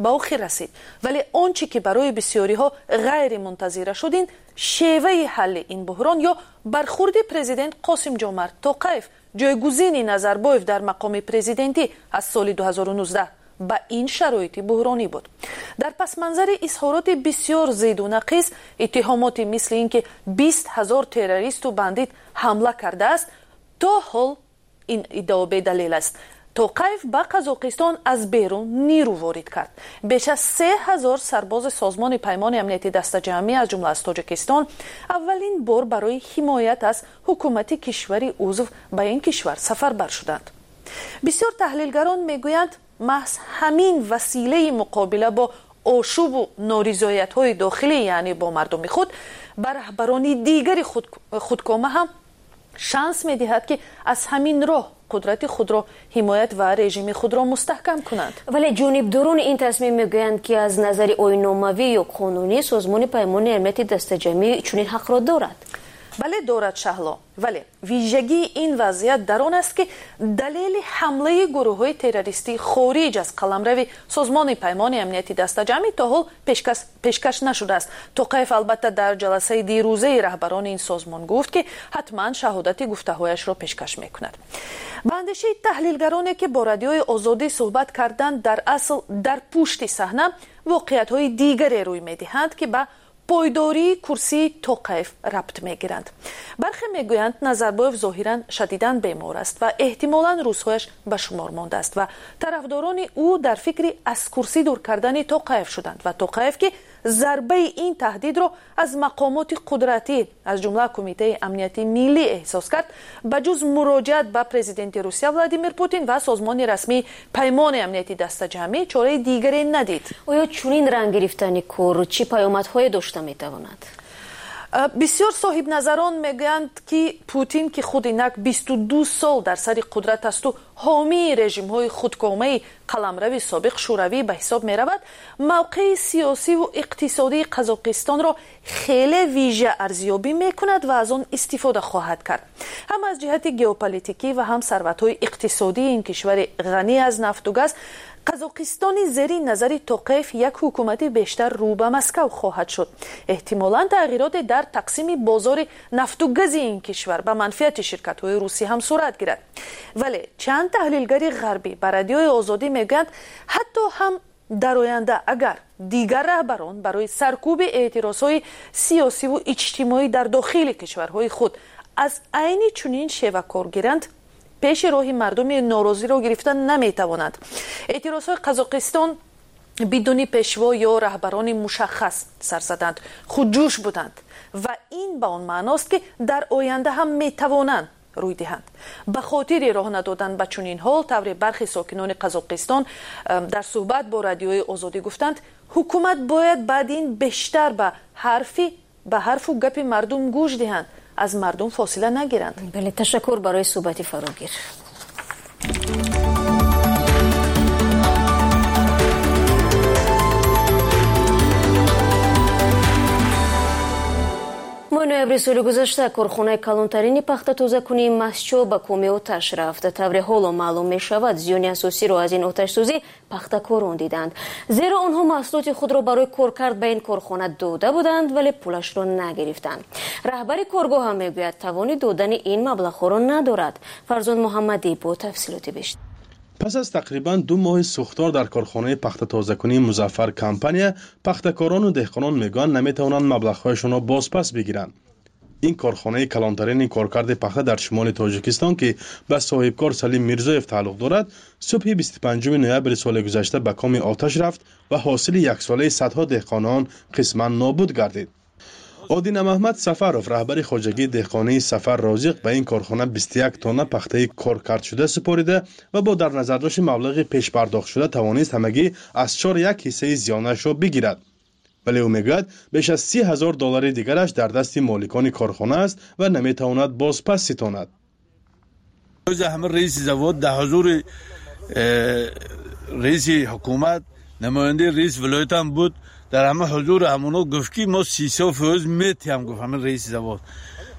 ба охир расид. Вале он чӣ ки барои бисёриҳо ғайримунтазира шуд, ин шеваи ҳалли ин буҳрон ё бархурди президент Қосимҷомарт Тоқаев ҷойгузини Назарбоев дар мақоми президентӣ аз соли ду ҳазору нуздаҳ ба ин шароити буҳронӣ буд. Дар пасманзари изҳороти бисёр зиду нақис, иттиҳомоти мисли ин ки бист ҳазор террористу бандит ҳамла кардааст, то ҳол ин иддао бедалел аст. Тоқаев ба Қазоқистон аз берун нирӯ ворид кард. Беш аз се ҳазор сарбози созмони паймони амнияти дастаҷамъӣ аз ҷумла аз Тоҷикистон аввалин бор барои ҳимоят аз ҳукумати кишвари узв ба ин кишвар сафарбар шуданд. Бисёр таҳлилгарон мегӯянд маҳз ҳамин василаи муқобила бо ошубу норизоятҳои дохилӣ, яъне бо мардуми худ, ба раҳбарони дигари худ, худкома ҳам шанс медиҳад ки аз ҳамин роҳ қудрати худро ҳимоят ва режими худро мустаҳкам кунанд. вале ҷонибдорони ин тасмим мегӯянд ки аз назари оинномавӣ ё қонунӣ созмони паймони амнияти дастаҷамӣ чунин ҳақро дорад. бале дорад шаҳло, вале вижагии ин вазъият дар он аст ки далели ҳамлаи гурӯҳҳои террористӣ хориҷ аз қаламрави созмони паймони амнияти дастаҷамъӣ то ҳол пешкаш, пешкаш нашудааст. Тоқаев албатта дар ҷаласаи дирӯзаи раҳбарони ин созмон гуфт ки ҳатман шаҳодати гуфтаҳояшро пешкаш мекунад. ба андешаи таҳлилгароне ки бо радиои Озодӣ суҳбат карданд, дар асл дар пушти саҳна воқеиятҳои дигаре рӯй медиҳанд ки ба пойдории курсии Тоқаев рабт мегиранд. бархе мегӯянд Назарбоев зоҳиран шадидан бемор аст ва эҳтимолан рӯзҳояш ба шумор мондааст ва тарафдорони ӯ дар фикри аз курсӣ дур кардани Тоқаев шуданд ва Тоқаев ки зарбаи ин таҳдидро аз мақомоти қудратӣ аз ҷумла Кумитаи амнияти миллӣ эҳсос кард, ба ҷуз муроҷиат ба президенти Русия Владимир Путин ва созмони расмии паймони амнияти дастаҷамъӣ чораи дигаре надид. оё чунин ранг гирифтани кор чӣ паёмадҳое дошта метавонад? бисёр соҳибназарон мегӯянд ки Путин ки худ инак бисту ду сол дар сари қудрат асту ҳомии режимҳои худкомаи қаламрави собиқ шӯравӣ ба ҳисоб меравад, мавқеи сиёсиву иқтисодии Қазоқистонро хеле вижа арзёбӣ мекунад ва аз он истифода хоҳад кард. ҳам аз ҷиҳати геополитикӣ ва ҳам сарватҳои иқтисодии ин кишвари ғанӣ аз нафту газ, Қазоқистони зери назари Тоқаев як ҳукумати бештар рӯ ба Москав хоҳад шуд. Эҳтимолан тағйироте дар тақсими бозори нафту гази ин кишвар ба манфиати ширкатҳои русӣ ҳам сурат гирад. Вале чанд таҳлилгари ғарбӣ ба радиои Озодӣ мегӯянд, ҳатто ҳам дар оянда агар дигар раҳбарон барои саркуби эътирозҳои сиёсиву иҷтимоӣ дар дохили кишварҳои худ аз айни чунин шева кор гиранд, пеши роҳи мардуми норозиро гирифта наметавонанд. эътирозҳои Қазоқистон бидуни пешво ё раҳбарони мушаххас сар заданд, худҷӯш буданд ва ин ба он маъност ки дар оянда ҳам метавонанд рӯй диҳанд. ба хотири роҳ надодан ба чунин ҳол, тавре бархи сокинони Қазоқистон дар суҳбат бо радиои Озодӣ гуфтанд, ҳукумат бояд баъди ин бештар ба ҳарфи ба ҳарфу гапи мардум гӯш диҳанд, аз мардум фосила нагиранд. бале ташаккур барои суҳбати фарогир. моҳи ноябри соли гузашта корхонаи калонтарини пахтатозакунии Масчо ба коми оташ рафт. тавре ҳоло маълум мешавад, зиёни асосиро аз ин оташсӯзӣ пахтакорон диданд. зеро онҳо маҳсулоти худро барои коркард ба ин корхона дода буданд, вале пулашро нагирифтанд. раҳбари коргоҳ ҳам мегӯяд тавони додани ин маблағҳоро надорад. Фарзон Муҳаммадӣ бо тафсилоти бештар. пас аз тақрибан ду моҳи сӯхтор дар корхонаи пахтатозакунии Музаффар компания, пахтакорону деҳқонон мегӯянд наметавонанд маблағҳояшонро бозпас бигиранд. ин корхонаи калонтарини коркарди пахта дар шимоли Тоҷикистон ки ба соҳибкор Салим Мирзоев тааллуқ дорад, субҳи бисту панҷуми ноябри соли гузашта ба коми оташ рафт ва ҳосили яксолаи садҳо деҳқонон қисман нобуд гардид. Одина Маҳмад Сафаров, раҳбари хоҷагии деҳқонии Сафар Розиқ, ба ин корхона бисту як тонна пахтаи коркардшуда супорида ва бо дар назардошти маблағи пешпардохтшуда тавонист ҳамагӣ аз чор як ҳиссаи зиёнашро бигирад. вале ӯ мегӯяд беш аз си ҳазор доллари дигараш дар дасти моликони корхона аст ва наметавонад бозпас ситонад. ҳама раиси завод дар ҳузури раиси ҳукумат, намояндаи раис вилоятам буд, дар ҳама ҳузури ҳамоно гуфт ки мо сисо фоиз метиҳам, гуфт ҳама раиси завод.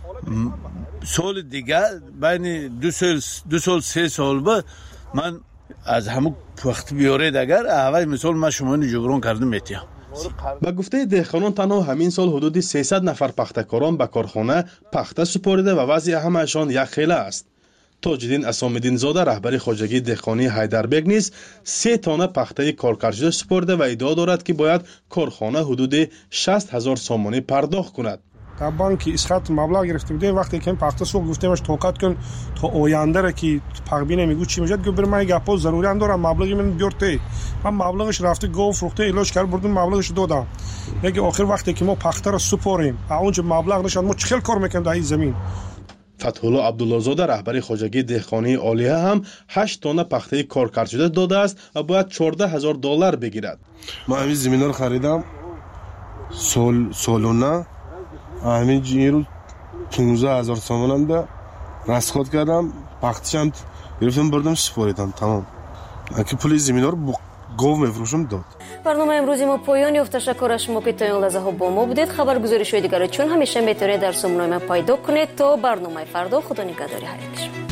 соли дигар байни ду сол се сол баъд ман از همون وقت بیارید اگر اول مثال ما شما جبران کردم میتیم. با گفته دهقانان تنها همین سال حدود سیصد نفر پختکاران به کارخانه پخته سپرده و وضع همه‌شان یک خیله است. تاج‌الدین اسام‌الدین زاده رهبر خواجگی دهقانی حیدربگ نیز سه تانه پخته کارکرد شده سپرده و ادعا دارد که باید کارخانه حدود شصت هزار سامانه پرداخت کند. در بانک اسقاط مبلغ گرفته بوده، وقتی که پخته سوق گفتمش توقعات کن تا آینده را که پخبینه میگو چی میشه، گفت من گپا ضروری هم دارم مبلغی من بیارته. من مبلغش رفته گاو فروخته علاج کرد بردم مبلغش دادم. میگه آخر وقتی که ما پخته را سپاریم اونجا مبلغ نشد ما چخیل کار میکنیم در این زمین. فتح‌الله عبدالله زاده رهبر خواجگی دهقانی عالیه هم هشت تانه پخته کارکرد شده داده است و باید چهارده هزار دلار بگیرد. ما همین زمین رو خریدم سال سالونه همین جیرو پانزده هزار سامانم ده رسخات کردم پختشم گرفتم بردم سپاریدم تمام. اگه پول زمین رو با گاو میفروشم داد. برنامه امروزی ما پایان یافت. تشکر از شما که تا این لحظه ها با ما بودید. خبرگزاری شوی دیگر چون همیشه میتونید در سامانه ما پیدا کنید. تا برنامه فردا خدا نگهداری هر یک.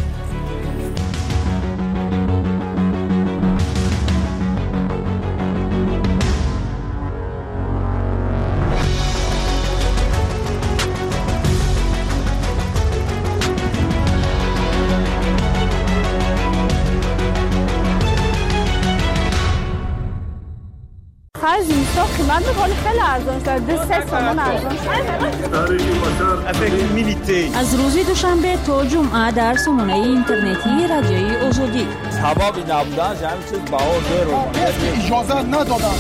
از اینستا قیمت میکنه خیلی ارزان شد. دو سه سامان ارزان شد. از روز دوشنبه تا جمعه در سامانه اینترنتی رادیوی آزادی. سبب نبودن همین چیز بها زیرو اجازه ندادن.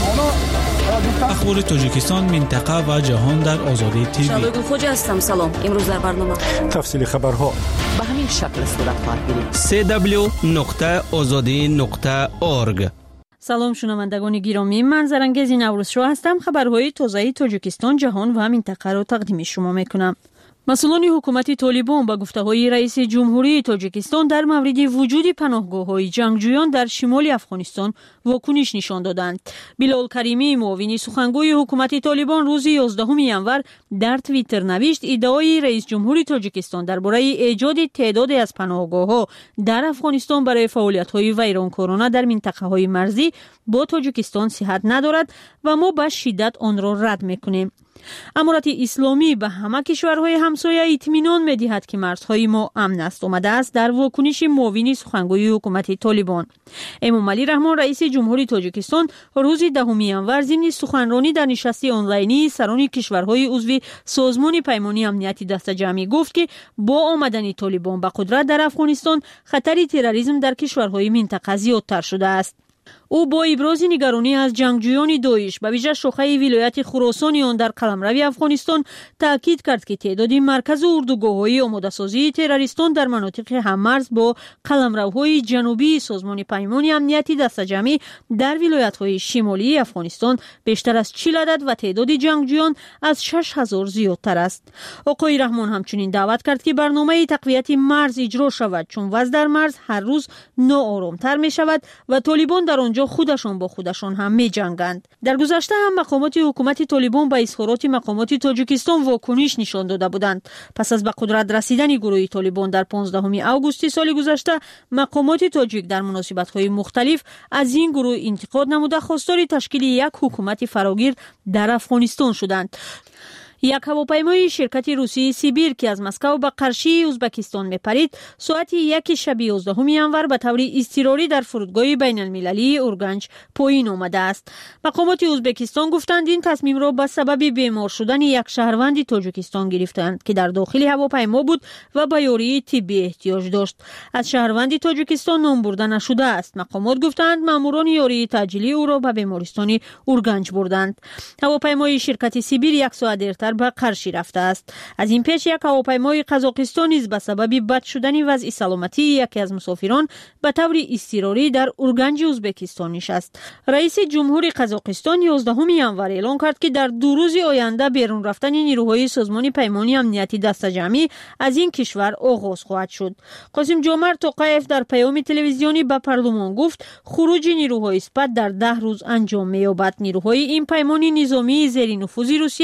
اخبار تاجیکستان، منطقه و جهان در آزادی تیوی. شبگون خوجا هستم. سلام. امروز در برنامه تفصیل خبرها به همین شکل صورت خواهد گرفت. سه دبلیو نقطه آزادی نقطه اورگ. سلام شنوندگان گرامی، من زرنگزی نوروزشو هستم. خبرهای تازه تاجیکستان، جهان و منطقه را تقدیم شما میکنم. مسئولان حکومت طالبان با گفته‌های رئیس جمهوری تاجیکستان در مورد وجود پناهگاه‌های جنگجویان در شمال افغانستان واکنش نشان دادند. بلال کریمی، معاون سخنگوی حکومت طالبان، روز یازدهم ژانویه در توییتر نوشت ادعای رئیس جمهوری تاجیکستان درباره ایجاد تعدادی از پناهگاه‌ها در افغانستان برای فعالیت‌های ویرانکارانه در منطقه‌های مرزی با تاجیکستان صحت ندارد و ما به شدت آن را رد می‌کنیم. امارت اسلامی به همه کشورهای همسایه اطمینان می‌دهد که مرزهای ما امن است. آمده است در واکنش معاون سخنگوی حکومت طالبان. امام علی رحمان، رئیس جمهوری تاجیکستان، روز دهم ژانویه ضمن سخنرانی در نشست آنلاینی سران کشورهای عضو سازمان پیمانی امنیتی دسته‌جمعی گفت که با آمدن طالبان به قدرت در افغانستان خطر تروریسم در کشورهای منطقه زیادتر شده است. او با ابراز نگرانی از جنگجویان داعش به ویژه شاخه ولایت خراسان آن در قلمرو افغانستان تاکید کرد که تعداد مرکز اردوگاه‌های آماده‌سازی تروریستان در مناطق هممرز با قلمروهای جنوبی سازمان پیمان امنیتی دسته‌جمعی در ولایت‌های شمالی افغانستان بیشتر از چهل عدد و تعداد جنگجویان از شش هزار زیادتر است. آقای رحمان همچنین دعوت کرد که برنامه تقویت مرز اجرا شود چون وضع در مرز هر روز ناآرام‌تر می‌شود و طالبان در آنجا خودشان با خودشان هم می جنگند. در گذشته هم مقامات حکومت طالبان به اظهارات مقامات تاجیکستان واکنش نشان داده بودند. پس از به قدرت رسیدن گروه طالبان در پانزدهم آگوست سال گذشته، مقامات تاجیک در مناسبت‌های مختلف از این گروه انتقاد نموده خواستار تشکیل یک حکومت فراگیر در افغانستان شدند. یک هواپیمای شرکت روسی سیبیر که از مسکو به قرشی ازبکستان میپرید ساعت یک شب یازدهم ژانویه به طور اضطراری در فرودگاه بین المللی اورگنج پایین آمده است. مقامات ازبکستان گفتند این تصمیم را به سبب بیمار شدن یک شهروند تاجیکستان گرفتند که در داخل هواپیما بود و به یاری طبی احتیاج داشت. از شهروند تاجیکستان نام برده نشده است. مقامات گفتند ماموران یاری تاجیلی او را به بیمارستان اورگنج بردند. هواپیمای شرکت سیبیر یک ساعت دیرتر به قرشی رفته است. از این پیش یک هواپیمای قزاقستان نیز به سبب بد شدن وضع سلامتی یکی از مسافران به طور اضطراری در اورگنج ازبکستان نشست. رئیس جمهوری قزاقستان یازدهم ژانویه اعلام کرد که در دو روز آینده بیرون رفتن نیروهای سازمان پیمانی امنیتی دسته‌جمعی از این کشور آغاز خواهد شد. قاسم جمعه توقیف در پیام تلویزیونی به پارلمان گفت خروج نیروهای اسپت در ده روز انجام می‌یابد. نیروهای این پیمانی نظامی زیر نفوذ روسیه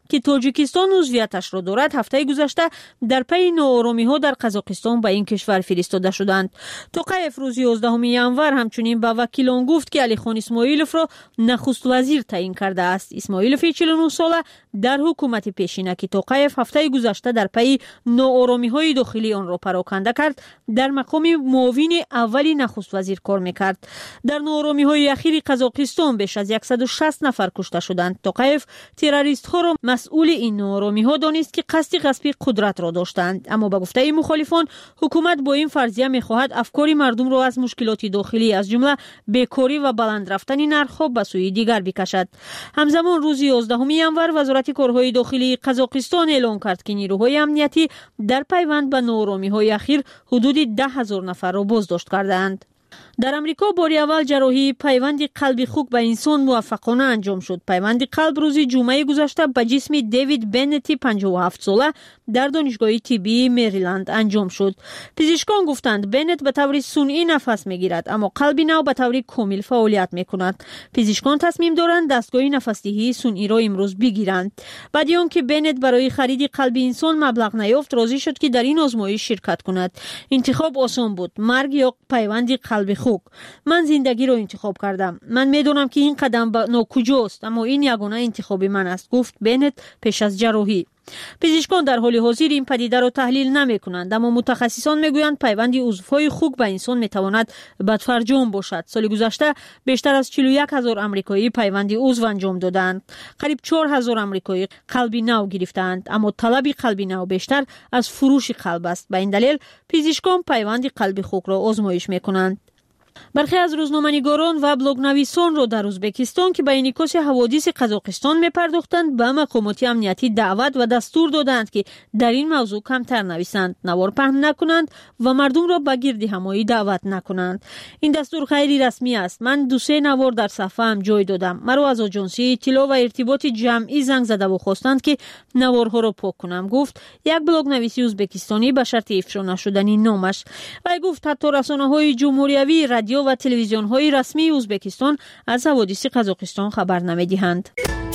که تاجیکستان عضویتش را دارد هفته گذشته در پی ناآرامی‌ها در قزاقستان به این کشور فرستاده شدند. توقیف روز یازدهم ژانویه همچنین به وکیلان گفت که علیخان اسماعیلوف را نخست وزیر تعیین کرده است. اسماعیلوف چهل و نه ساله در حکومت پیشینکی توقیف هفته گذشته در پی ناآرامی‌های داخلی آن را پراکنده کرد در مقام معاون اولی نخست وزیر کار می‌کرد. در ناآرامی‌های اخیر قزاقستان بیش از صد و شصت نفر کشته شدند. توقیف تروریست‌ها را مسئول این ناآرامی‌ها دانست که قصد غصب قدرت را داشتند، اما به گفته مخالفان حکومت با این فرضیه می‌خواهد افکار مردم را از مشکلات داخلی از جمله بیکاری و بلند رفتن نرخ‌ها به سوی دیگر بکشد. همزمان روز یازدهم ژانویه وزارت کارهای داخلی قزاقستان اعلام کرد که نیروهای امنیتی در پیوند به ناآرامی‌های اخیر حدود ده هزار نفر را بازداشت کردند. در امریکا بار اول جراحی پیوند قلب خوک به انسان موفقانه انجام شد. پیوند قلب روز جمعه گذشته به جسم دیوید بنتی پنجاه و هفت ساله در دانشگاه طبی مریلند انجام شد. پزشکان گفتند بنت به طور صنعی نفس میگیرد اما قلب نو به طور کامل فعالیت میکند. پزشکان تصمیم دارند دستگاه نفسدهی صنعی را امروز بگیرند. بعد از آنکه بنت برای خرید قلب انسان مبلغ نیافت راضی شد که در این آزمایش شرکت کند. انتخاب آسان بود، مرگ یا پیوند قلب خوک. من زندگی را انتخاب کردم. من میدونم که این قدم ناکجاست اما این یگانه انتخاب من است، گفت بنت پیش از جراحی. پزشکان در حال حاضر این پدیده را تحلیل نمی کنند اما متخصصان میگویند پیوند عضوهای خوک به انسان میتواند بدفرجام باشد. سال گذشته بیشتر از چهل و یک هزار آمریکایی پیوند عضو انجام دادند. قریب چهار هزار آمریکایی قلب نو گرفتند اما طلب قلب نو بیشتر از فروش قلب است. به این دلیل پزشکان پیوند قلب خوک را آزمایش میکنند. برخی از روزنامه‌نگاران و بلاگ نویسان را در ازبکستان که به انعکاس حوادث قزاقستان می‌پرداختند به مقامات امنیتی دعوت و دستور دادند که در این موضوع کمتر نویسند، نوار پهن نکنند و مردم را به گرد همایی دعوت نکنند. این دستور خیلی رسمی است. من دو سه نوار در صفحه‌ام جای دادم. مرا از آژانسی اطلاع و ارتباط جمعی زنگ زده و خواستند که نوارها را پاک کنم، گفت یک بلاگ نویس ازبکستانی به شرط افشا نشدنی نامش. و گفت حتی رسانه‌های جمهوری‌وی رادیو و تلویزیون‌های رسمی ازبکستان از حوادث قزاقستان خبر نمی‌دهند.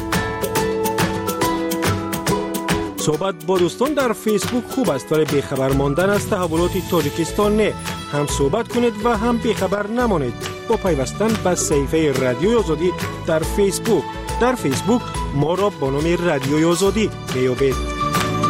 صحبت با دوستان در فیسبوک خوب است ولی بیخبر ماندن از تحولات تاجیکستان نه. هم صحبت کنید و هم بیخبر نمانید با پیوستن به صفحه رادیوی آزادی در فیسبوک. در فیسبوک ما را با نام رادیوی آزادی میابید.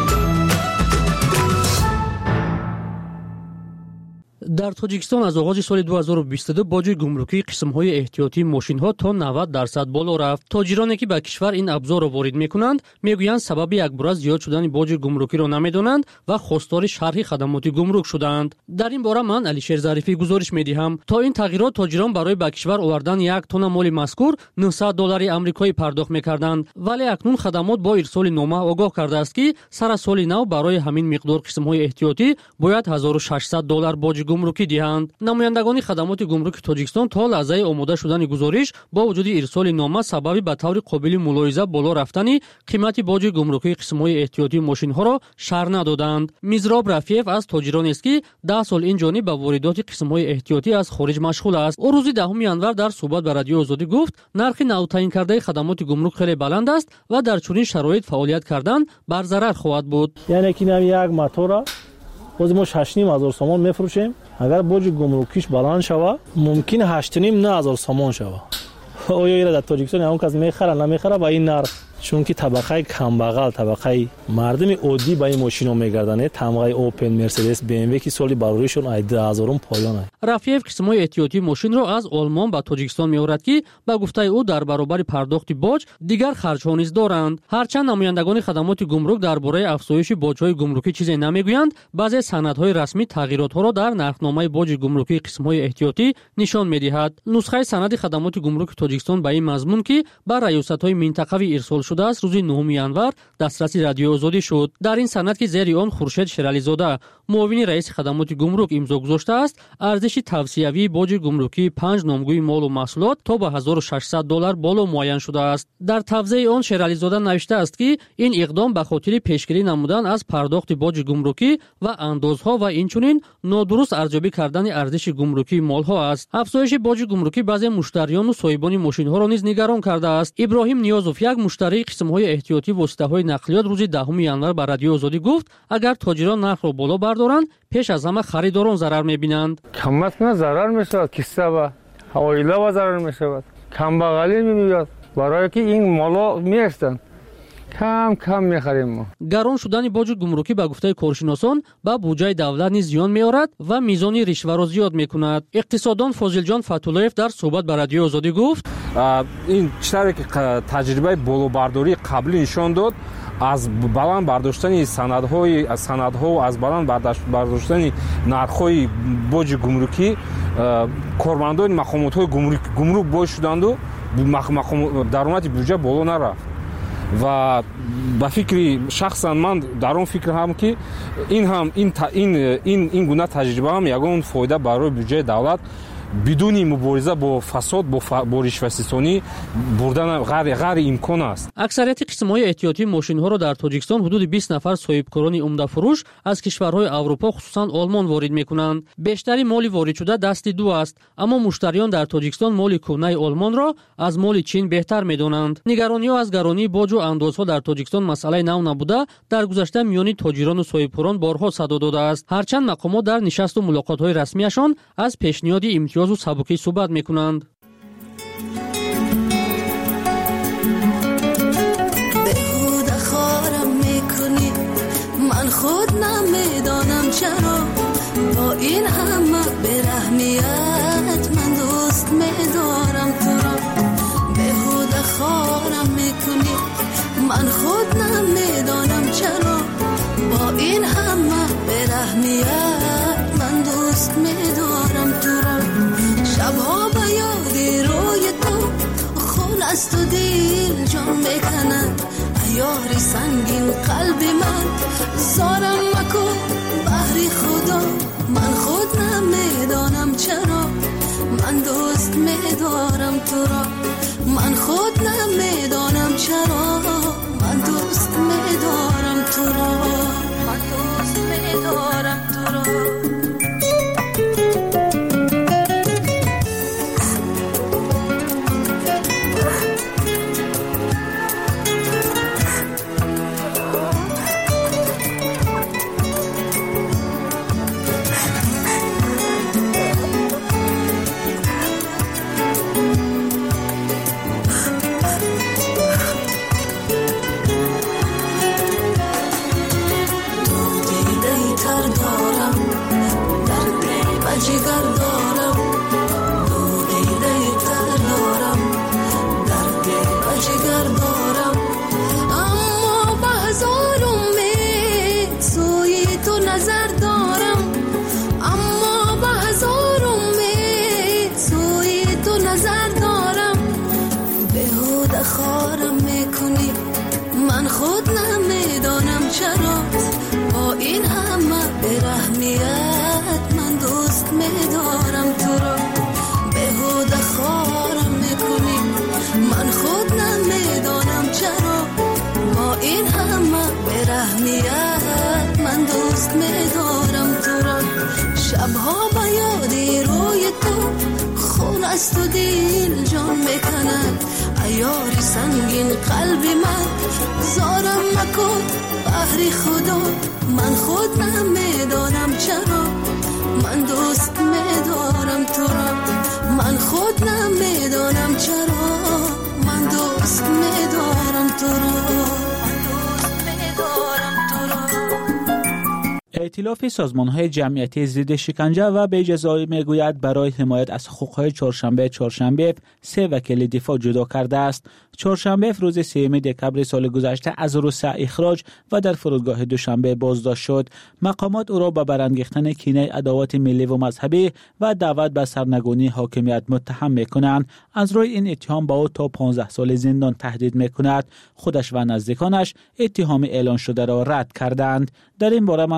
در تاجیکستان از آغاز سال دو هزار و بیست و دو باج گمرکی قسم‌های احتیاطی ماشین‌ها تا نود درصد بالا رفت. تاجرانی که به کشور این ابزار را وارد می‌کنند می‌گویند سبب یک بار زیاد شدن باج گمرکی را نمی‌دانند و خواستار شرح خدمات گمرک شدند. در این باره من علیشیر ظریفی گزارش می‌دهم. تا این تغییرات تاجران برای به کشور آوردن یک تن مال مذکور نهصد دلار آمریکایی پرداخت می‌کردند، ولی اکنون خدمات با ارسال نامه آگاه کرده است که سر سال نو برای همین مقدار قسم‌های احتیاطی باید هزار و ششصد دلار باج گمرکی دهند. نمایندگان خدمات گمرک تاجیکستان تا لحظه آماده شدن گزارش با وجود ارسال نامه سبب به طور قابل ملاحظه بالا رفتن قیمت باج گمرکی قسم‌های احتیاطی ماشین‌ها را شرح ندادند. میزراب رفیف از تاجران است که ده سال این جانب به واردات قسم‌های احتیاطی از خارج مشغول است. او روز دهم ژانویه در صحبت با رادیو آزادی گفت نرخ نو تعیین کرده خدمات گمرک خیلی بلند است و در چنین شرایط فعالیت کردن بر ضرر خواهد بود. یعنی که نمی یک موتور باز ما شش و نیم هزار سامان میفروشیم، اگر باج گمرکیش بلند شود ممکن هشت و نیم نه هزار سامان شود. آیا اینا در تاجیکستان اون کس میخره نمیخره با این نرخ؟ چون که طبقه کمبغل، طبقه مردم عادی با این ماشینا میگردن. طبقه اوپن، مرسدس، بی ام و که سالی باروریشون ایده هزارم پایانه. رفیف قسم‌های احتیاطی ماشین را از آلمان به تاجیکستان میآورد که با گفته او در برابر پرداخت باج دیگر خرج‌ها نیز دارند. هرچند نمایندگان خدمات گمرک درباره افزایش باج‌های گمرکی چیزی نمیگویند، بعضی سندهای رسمی تغییرات‌ها را در نرخنامه باج گمرکی قسم‌های احتیاطی نشان می‌دهد. نسخه سند خدمات گمرک تاجیکستان به این مضمون که بر ریاست‌های منطقوی ارسال شده است روز نهم ژانویه دسترسی رادیو آزادی شد. در این سند که زیر آن خورشید شیرالی‌زاده معاون رئیس خدمات گمرک امضا گذاشته است، ارزش توصیوی باج گمرکی پنج نامگوی مال و محصولات تا به هزار و ششصد دلار بالا معین شده است. در توضیح آن شیرالی‌زاده نوشته است که این اقدام به خاطر پیشگیری نمودن از پرداخت باج گمرکی و اندازها و اینچنین نادرست ارزیابی کردن ارزش گمرکی مالها است. افزایش باج گمرکی بعضی مشتریان و صاحبان ماشین‌ها را نیز نگران کرده است. ابراهیم نیازوف یک مشتری اداره قسم‌های احتیاطی واسطه‌های نقلیات روز دهم январ ба رادیو آزادی گفت اگر تاجران نرخ را بالا بردارند پیش از همه خریداران ضرر می‌بینند. کم‌کم ضرر می‌شود، کیسه و حوایله و ضرر می‌شود. کمبغلی می‌بینید برای که این مالا می‌استند. کم کم می‌خریم ما. گران شدن باج گمرکی به گفته کارشناسان با بودجه دولت نیز زیان می‌آورد و میزان رشوه را زیاد می‌کند. اقتصاددان فاضل جان فتولаев در صحبت با رادیو آزادی گفت این چطوری که تجربه بالابرداری قبلی نشان داد از баланд бардоштани санадҳои аз санадҳо аз баланд бардоштани нархҳои боҷи гумрукӣ кормандони мақомотҳои гумрук боис шуданду даромади бюҷа боло нарафт ва ба фикри шахсан ман дар он фикрам ки ин ҳам ин гуна таҷриба ҳам ягон фоида барои бюҷаи давлат بدون مبارزه با فساد با رشوه‌ستانی بردن غیر غیر امکان است. اکثریت قسم‌های احتیاطی ماشین‌ها را در تاجیکستان حدود بیست نفر صاحبکاران عمده فروش از کشورهای اروپا خصوصا آلمان وارد می‌کنند. بیشتری مال وارد شده دست دو است، اما مشتریان در تاجیکستان مال کهنه آلمان را از مال چین بهتر می‌دانند. نگرانی‌ها از گرانی باج و اندازها در تاجیکستان مسئله نو نبوده، در گذشته میان تاجران و صاحبکاران بارها صدا داده است. هرچند مقامات در نشست و ملاقات‌های رسمیشان از پیشنهاد امتیاز و سبکی صحبت میکنند. بهوده خارم میکنی من خود نمیدانم چرا با این همه برحمیت من دوست میدارم تو را. بهوده خارم میکنی من خود نمیدانم چرا با این همه برحمیت من دوست میدارم تو را. شبها به یاد روی تو خون است و دل جان میکند ایاری سنگین قلب من زارم مکن بحری خدا من خود نمیدانم چرا من دوست میدارم تو را. من خود نمیدانم چرا من دوست میدارم تو را. من دوست میدارم تو را. جگر دارم دو دیده تر دارم درد و جگر دارم اما به هزار امید سوی تو نظر دارم اما به هزار امید سوی تو نظر دارم. بهوده خارم میکنی من خود نمیدانم چرا با این همه برحمیت من دوست میدارم تو را. بهوده خارم میکنی من خود نمیدانم چرا با این همه برحمیت من دوست میدارم تو را. شبها به یاد روی تو خون است و دل جان میکند ایاری سنگین قلب من زارم مکن بحری خدا من خود نمیدانم چرا من دوست میدارم تو را. من خود نمیدانم چرا من دوست میدارم تو را. من دوست میدارم تو را. ائتلاف سازمان‌های جمعیتی ضد شکنجه و بی‌جزایی میگوید برای حمایت از حقوق‌های چهارشنبه چهارشنبه سه وکیل دفاع جدا کرده است. چهارشنبه روز سوم دکمبر سال گذشته از روسیه اخراج و در فرودگاه دوشنبه بازداشت شد. مقامات او را به برانگیختن کینه عداوت ملی و مذهبی و دعوت به سرنگونی حاکمیت متهم می‌کنند. از روی این اتهام با او تا پانزده سال زندان تهدید می‌کند. خودش و نزدیکانش اتهام اعلان شده را رد کردند. در این باره من مولا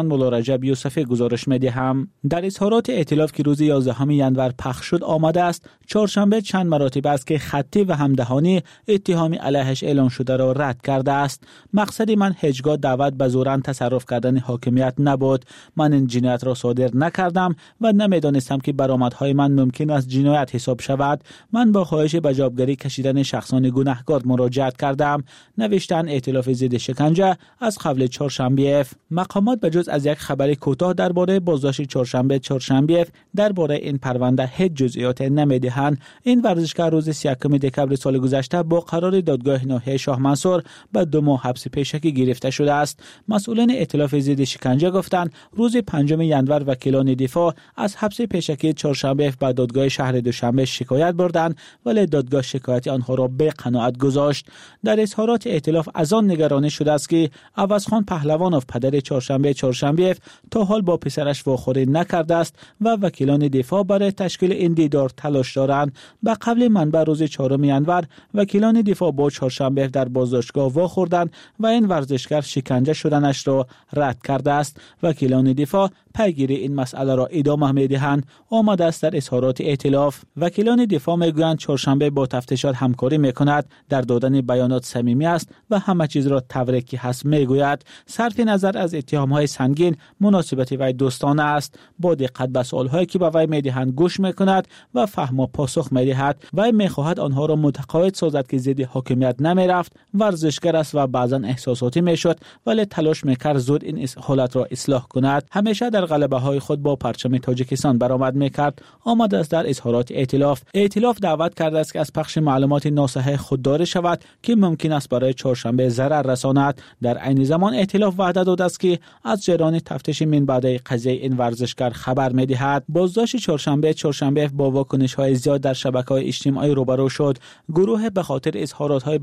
رجب یوسفی گزارش می‌دهم. در اظهارات ائتلاف که روز یازدهم ژانویه پخش شد آمده است چهارشنبه چند مراتب است که خطی و همدهانی اتهامی علیهش اعلان شده را رد کرده است. مقصد من هیچگاه دعوت به زورن تصرف کردن حاکمیت نبود. من این جنایت را صادر نکردم و نمیدانستم که برآمدهای من ممکن است جنایت حساب شود. من با خواهش به جوابگری کشیدن شخصان گناهکار مراجعت کردم. نوشتن ائتلاف ضد شکنجه از قبل چهارشنبه. مقامات بجز از یک خبر کوتاه درباره بازداشت چهارشنبه چهارشنبه درباره این پرونده هیچ جزئیات نمیدهند. این ورزشکار روز سی و یکم دکمبر سال گذشته با قرار دادگاه ناحیه شاه منصور به دو ماه حبس پیشکی گرفته شده است. مسئولان ائتلاف ضد شکنجه گفتند روز پنجم ژانویه وکیلان دفاع از حبس پیشکی چهارشنبه به دادگاه شهر دوشنبه شکایت بردند ولی دادگاه شکایت آنها را به قناعت گذاشت. در اظهارات ائتلاف از آن نگرانی شده است که عوضخان پهلوانوف پدر چهارشنبه چهارشنبه تا حال با پسرش واخوری نکرده است و وکیلان دفاع برای تشکیل این دیدار تلاش دارند. به قبل منبع روز چهارم ژانویه وکیلان دفاع با چهارشنبه در بازداشتگاه واخوردند و این ورزشکار شکنجه شدنش را رد کرده است. وکیلان دفاع پیگیری این مسئله را ادامه می‌دهند. آمده است در اظهارات ائتلاف وکیلان دفاع میگویند چهارشنبه با تفتیشات همکاری میکند، در دادن بیانات صمیمی است و همه چیز را تبریکی هست میگوید. صرف نظر از اتهام‌های سنگین مناسبت وی دوستانه است. با دقت به سوال‌هایی که به وی میدهند گوش میکند و فهم و پاسخ میدهد. وی میخواهد آنها را متقاعد سازد که ضد حاکمیت نمیرفت، ورزشکار است و بعضا احساساتی میشد ولی تلاش میکرد زود این حالت را اصلاح کند. همیشه در غلبه های خود با پرچم تاجیکستان برآمد میکرد. آمده است در اظهارات ائتلاف ائتلاف دعوت کرده است که از پخش معلومات ناصحیح خودداری شود که ممکن است برای چهارشنبه ضرر رساند. در عین زمان ائتلاف وعده داده است که از جریان تفتیش من بعد قضیه این ورزشکار خبر میدهد. بازداشت چهارشنبه چهارشنبه با واکنش‌های زیاد در شبکه‌های اجتماعی روبرو شد. گروه به خاطر اظهارات‌های